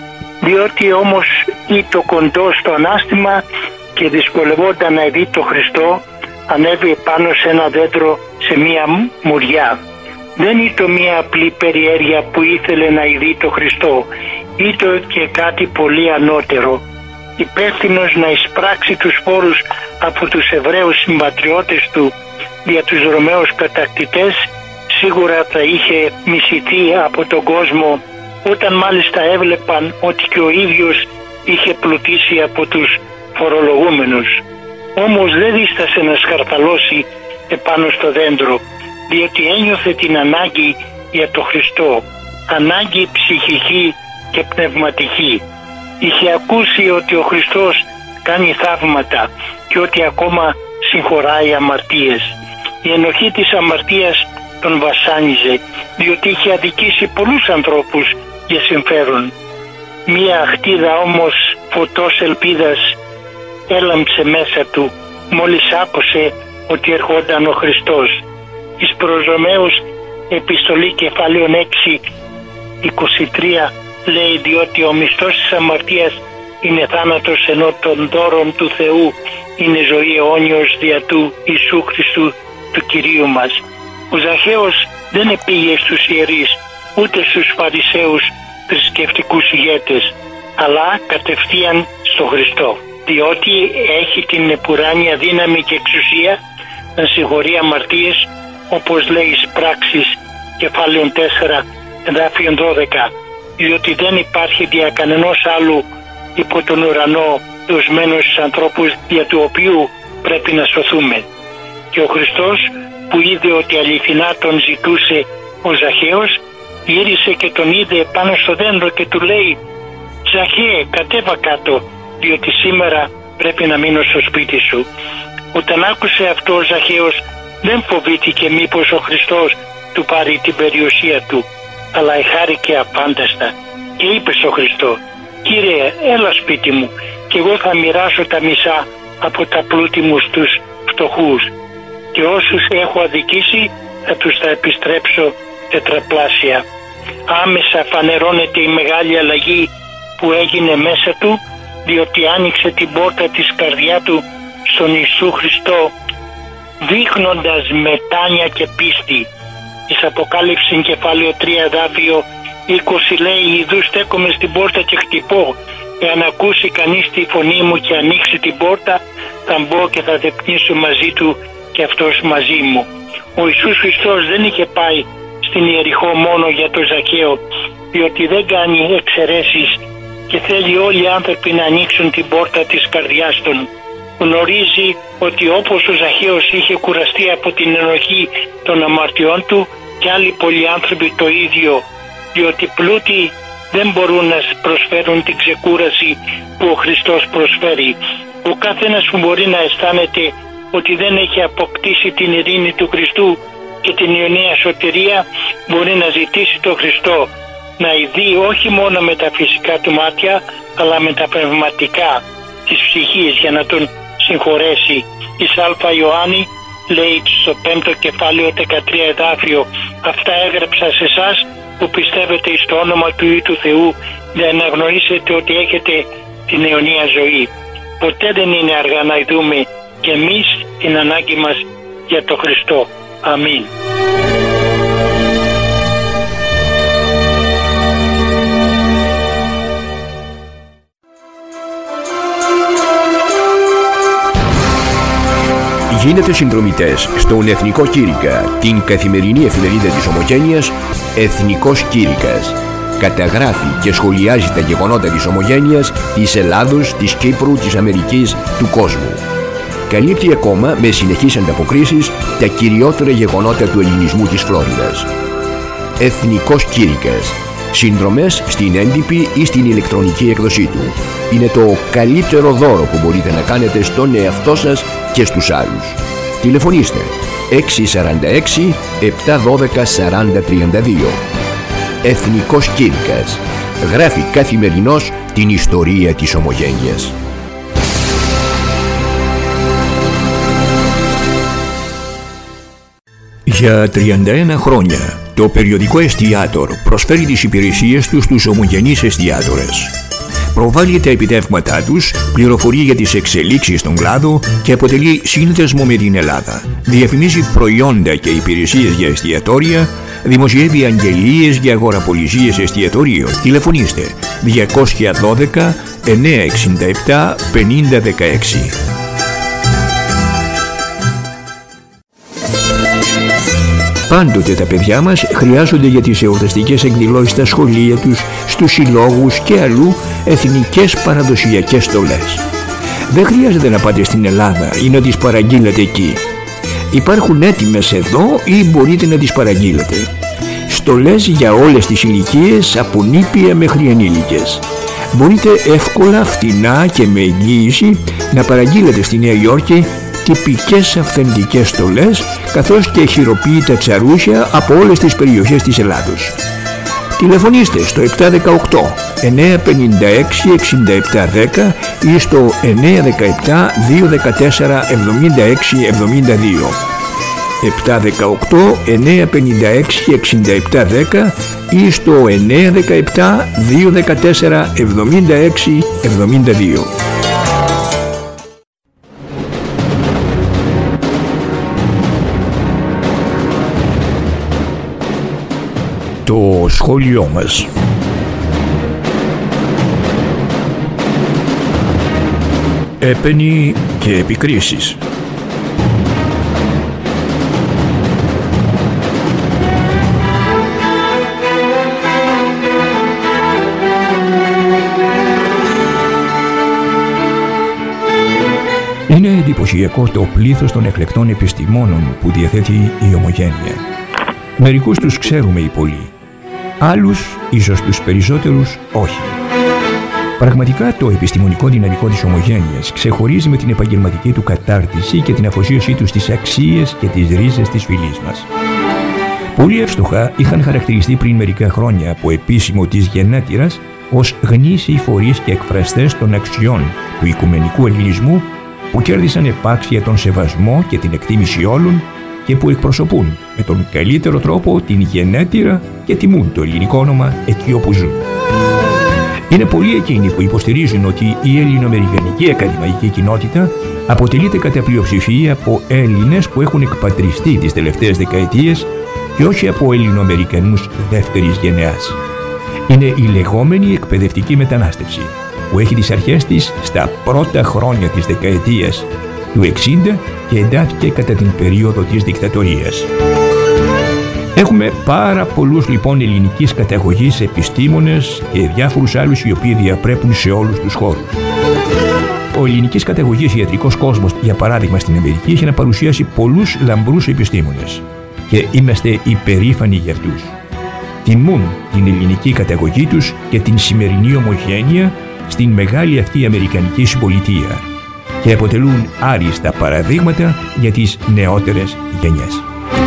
Διότι όμως ήταν κοντό στο ανάστημα και δυσκολευόταν να δει τον Χριστό, ανέβη πάνω σε ένα δέντρο σε μία μουριά. Δεν ήταν μία απλή περιέργεια που ήθελε να ειδεί τον Χριστό, ήταν και κάτι πολύ ανώτερο. Υπεύθυνος να εισπράξει τους φόρους από τους Εβραίους συμπατριώτες του για τους Ρωμαίους κατακτητές, σίγουρα θα είχε μισηθεί από τον κόσμο, όταν μάλιστα έβλεπαν ότι και ο ίδιος είχε πλουτίσει από τους φορολογούμενους. Όμως δεν δίστασε να σκαρφαλώσει επάνω στο δέντρο, διότι ένιωθε την ανάγκη για τον Χριστό, ανάγκη ψυχική και πνευματική. Είχε ακούσει ότι ο Χριστός κάνει θαύματα και ότι ακόμα συγχωράει αμαρτίες. Η ενοχή της αμαρτίας τον βασάνιζε, διότι είχε αδικήσει πολλούς ανθρώπους για συμφέρον. Μία αχτίδα όμως φωτός ελπίδας έλαμψε μέσα του μόλις άκουσε ότι ερχόταν ο Χριστός. Εις προς Ρωμαίους επιστολή κεφάλαιον έξι είκοσι τρία λέει, διότι ο μισθός της αμαρτίας είναι θάνατος, ενώ των δώρων του Θεού είναι ζωή αιώνιος δια του Ιησού Χριστού του Κυρίου μας. Ο Ζαχαίος δεν επήγε στους ιερείς ούτε στους Φαρισαίους θρησκευτικούς ηγέτες, αλλά κατευθείαν στο Χριστό, διότι έχει την επουράνια δύναμη και εξουσία να συγχωρεί αμαρτίες, όπως λέει εις Πράξεις κεφάλαιον τέσσερα εδάφιον δώδεκα, διότι δεν υπάρχει δια κανενός άλλου υπό τον ουρανό δοσμένος στους ανθρώπους δια του οποίου πρέπει να σωθούμε. Και ο Χριστός, που είδε ότι αληθινά τον ζητούσε ο Ζαχαίος, γύρισε και τον είδε πάνω στο δέντρο και του λέει: «Ζαχαίε, κατέβα κάτω, διότι σήμερα πρέπει να μείνω στο σπίτι σου». Όταν άκουσε αυτό ο Ζαχαίος δεν φοβήθηκε μήπως ο Χριστός του πάρει την περιουσία του, αλλά εχάρηκε απάνταστα και είπε στο Χριστό: «Κύριε, έλα σπίτι μου και εγώ θα μοιράσω τα μισά από τα πλούτη μου στους φτωχούς και όσους έχω αδικήσει θα τους τα επιστρέψω τετραπλάσια». Άμεσα φανερώνεται η μεγάλη αλλαγή που έγινε μέσα του, διότι άνοιξε την πόρτα της καρδιά του στον Ιησού Χριστό, δείχνοντας μετάνοια και πίστη. Εις Αποκάλυψη κεφάλαιο τρία εδάφιο είκοσι λέει: «Ιδού στέκομαι στην πόρτα και χτυπώ. Εάν ακούσει κανείς τη φωνή μου και ανοίξει την πόρτα, θα μπω και θα δεπνήσω μαζί του και αυτός μαζί μου». Ο Ιησούς Χριστός δεν είχε πάει στην Ιεριχώ μόνο για τον Ζαχαίο, διότι δεν κάνει εξαιρέσεις και θέλει όλοι οι άνθρωποι να ανοίξουν την πόρτα της καρδιάς των. Γνωρίζει ότι όπως ο Ζαχαίος είχε κουραστεί από την ενοχή των αμαρτιών του, και άλλοι πολλοί άνθρωποι το ίδιο, διότι πλούτοι δεν μπορούν να προσφέρουν την ξεκούραση που ο Χριστός προσφέρει. Ο καθένας που μπορεί να αισθάνεται ότι δεν έχει αποκτήσει την ειρήνη του Χριστού και την ιωνία σωτηρία, μπορεί να ζητήσει τον Χριστό να ειδεί όχι μόνο με τα φυσικά του μάτια, αλλά με τα πνευματικά της ψυχής, για να τον συγχωρέσει. Εις Α Ιωάννη λέει στο πέμπτο κεφάλαιο δεκατρία εδάφιο: «Αυτά έγραψα σε εσάς που πιστεύετε εις το όνομα του Υιού του Θεού, για να γνωρίσετε ότι έχετε την αιωνία ζωή». Ποτέ δεν είναι αργά να ειδούμε και εμείς την ανάγκη μας για τον Χριστό. Αμήν. Γίνετε συνδρομητές στον Εθνικό Κήρυκα, την καθημερινή εφημερίδα της Ομογένειας Εθνικός Κήρυκας. Καταγράφει και σχολιάζει τα γεγονότα της Ομογένειας, της Ελλάδος, της Κύπρου, της Αμερικής, του κόσμου. καλύπτει ακόμα με συνεχείς ανταποκρίσεις τα κυριότερα γεγονότα του ελληνισμού της Φλόριδας. Εθνικός Κήρυκας. Συνδρομές στην έντυπη ή στην ηλεκτρονική έκδοσή του. Είναι το καλύτερο δώρο που μπορείτε να κάνετε στον εαυτό σας και στους άλλους. Τηλεφωνήστε έξι τέσσερα έξι επτά ένα δύο τέσσερα μηδέν τρία δύο. Εθνικός Κήρυκας. Γράφει καθημερινώς την ιστορία της ομογένειας. Για τριάντα ένα χρόνια το περιοδικό Εστιάτορ προσφέρει τις υπηρεσίες του στους ομογενείς εστιάτορες. Προβάλλει τα επιτεύγματά τους, πληροφορεί για τις εξελίξεις στον κλάδο και αποτελεί σύνδεσμο με την Ελλάδα. Διαφημίζει προϊόντα και υπηρεσίες για εστιατόρια, δημοσιεύει αγγελίες για αγοραπολισίες εστιατορίων. Τηλεφωνήστε διακόσια δώδεκα εννιακόσια εξήντα επτά πενήντα δεκαέξι. Πάντοτε τα παιδιά μας χρειάζονται για τις εορταστικές εκδηλώσεις στα σχολεία τους, στους συλλόγους και αλλού εθνικές παραδοσιακές στολές. Δεν χρειάζεται να πάτε στην Ελλάδα ή να τις παραγγείλετε εκεί. Υπάρχουν έτοιμες εδώ ή μπορείτε να τις παραγγείλετε. Στολές για όλες τις ηλικίες, από νήπια μέχρι ενήλικες. Μπορείτε εύκολα, φθηνά και με εγγύηση να παραγγείλετε στη Νέα Υόρκη τυπικές αυθεντικές στολές, καθώς και χειροποίητα τσαρούσια από όλες τις περιοχές της Ελλάδος. Τηλεφωνήστε στο επτά ένα οκτώ εννιακόσια πενήντα έξι εξήντα επτά δέκα ή στο εννιακόσια δεκαεπτά διακόσια δεκατέσσερα εβδομήντα έξι εβδομήντα δύο. επτά ένα οκτώ εννιακόσια πενήντα έξι εξήντα επτά δέκα ή στο εννιακόσια δεκαεπτά διακόσια δεκατέσσερα εβδομήντα έξι εβδομήντα δύο. Το σχόλιο μας. Έπαινοι και επικρίσεις. Είναι εντυπωσιακό το πλήθος των εκλεκτών επιστημόνων που διαθέτει η ομογένεια. Μερικούς τους ξέρουμε οι πολλοί, άλλους, ίσως τους περισσότερους, όχι. Πραγματικά το επιστημονικό δυναμικό της ομογένειας ξεχωρίζει με την επαγγελματική του κατάρτιση και την αφοσίωσή του στις αξίες και τις ρίζες της φυλής μας. Πολύ εύστοχα είχαν χαρακτηριστεί πριν μερικά χρόνια από επίσημο της γενέτειρας ως γνήσιοι φορείς και εκφραστές των αξιών του οικουμενικού ελληνισμού που κέρδισαν επάξια τον σεβασμό και την εκτίμηση όλων και που εκπροσωπούν με τον καλύτερο τρόπο την γενέτειρα και τιμούν το ελληνικό όνομα εκεί όπου ζουν. Είναι πολλοί εκείνοι που υποστηρίζουν ότι η ελληνοαμερικανική ακαδημαϊκή κοινότητα αποτελείται κατά πλειοψηφία από Έλληνες που έχουν εκπατριστεί τις τελευταίες δεκαετίες και όχι από Ελληνοαμερικανούς δεύτερης γενεάς. Είναι η λεγόμενη εκπαιδευτική μετανάστευση που έχει τις αρχές της στα πρώτα χρόνια της δεκαετίας του εξήντα και εντάθηκε κατά την περίοδο της δικτατορίας. Έχουμε πάρα πολλούς λοιπόν ελληνικής καταγωγής επιστήμονες και διάφορους άλλους οι οποίοι διαπρέπουν σε όλους τους χώρους. Ο ελληνικής καταγωγής ιατρικός κόσμος, για παράδειγμα στην Αμερική, έχει να παρουσιάσει πολλούς λαμπρούς επιστήμονες και είμαστε υπερήφανοι για αυτούς. Τιμούν την ελληνική καταγωγή τους και την σημερινή ομογένεια στην μεγάλη αυτή αμερικανική συμπολιτεία και αποτελούν άριστα παραδείγματα για τις νεότερες γενιές.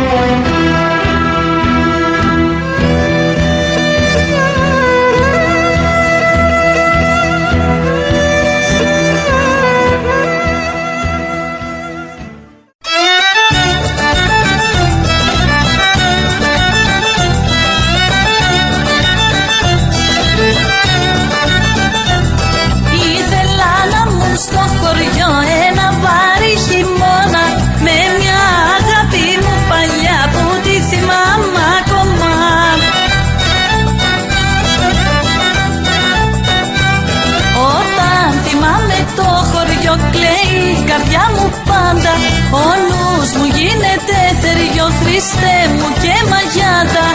Ο νους μου γίνεται θεριό, Χριστέ μου, και μαγιάτα.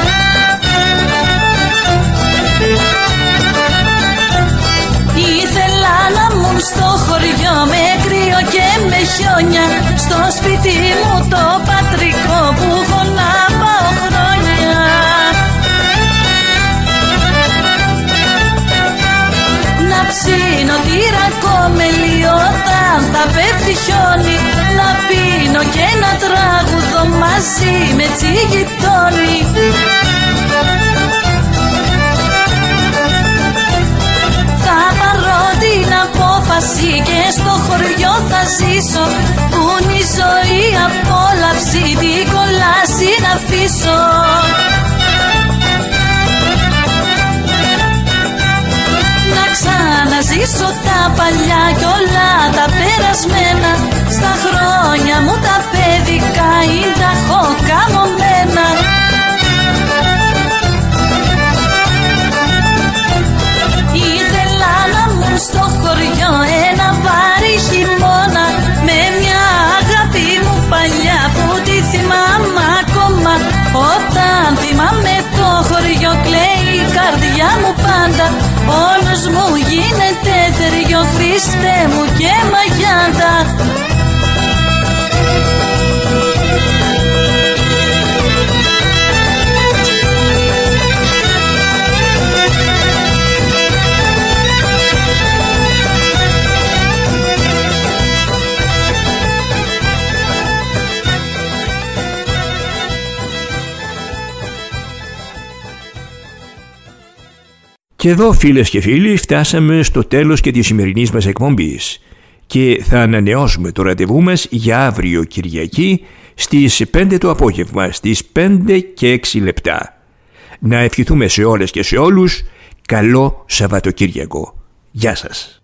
Ήθελα να μουν στο χωριό με κρύο και με χιόνια, σπίτι μου το πατρικό που έχω να πάω χρόνια. Να ψήνω τη ρακόμελη όταν θα πέφτει χιόνι, να πίνω και να τραγουδώ μαζί με τσιγιτόνι. Θα πάρω την απόφαση και στο χωριό θα ζήσω, που είναι η ζωή απόλαυση, την κολάση να αφήσω. Να ξαναζήσω τα παλιά κι όλα τα περασμένα, στα χρόνια μου τα παιδικά ή τα έχω καμωμένα. Ήθελα να μου στο χωριό ένα βάρη χειμώνα, με μια αγάπη μου παλιά που τη θυμάμαι ακόμα. Όταν θυμάμαι το χωριό κλαίει η καρδιά μου πάντα, όλος μου γίνεται θεριό, Χριστέ μου και μαγιάντα. Και εδώ, φίλες και φίλοι, φτάσαμε στο τέλος και της σημερινής μας εκπομπής και θα ανανεώσουμε το ραντεβού μας για αύριο Κυριακή στις πέντε το απόγευμα, στις πέντε και έξι λεπτά. Να ευχηθούμε σε όλες και σε όλους καλό Σαββατοκύριακο. Γεια σας.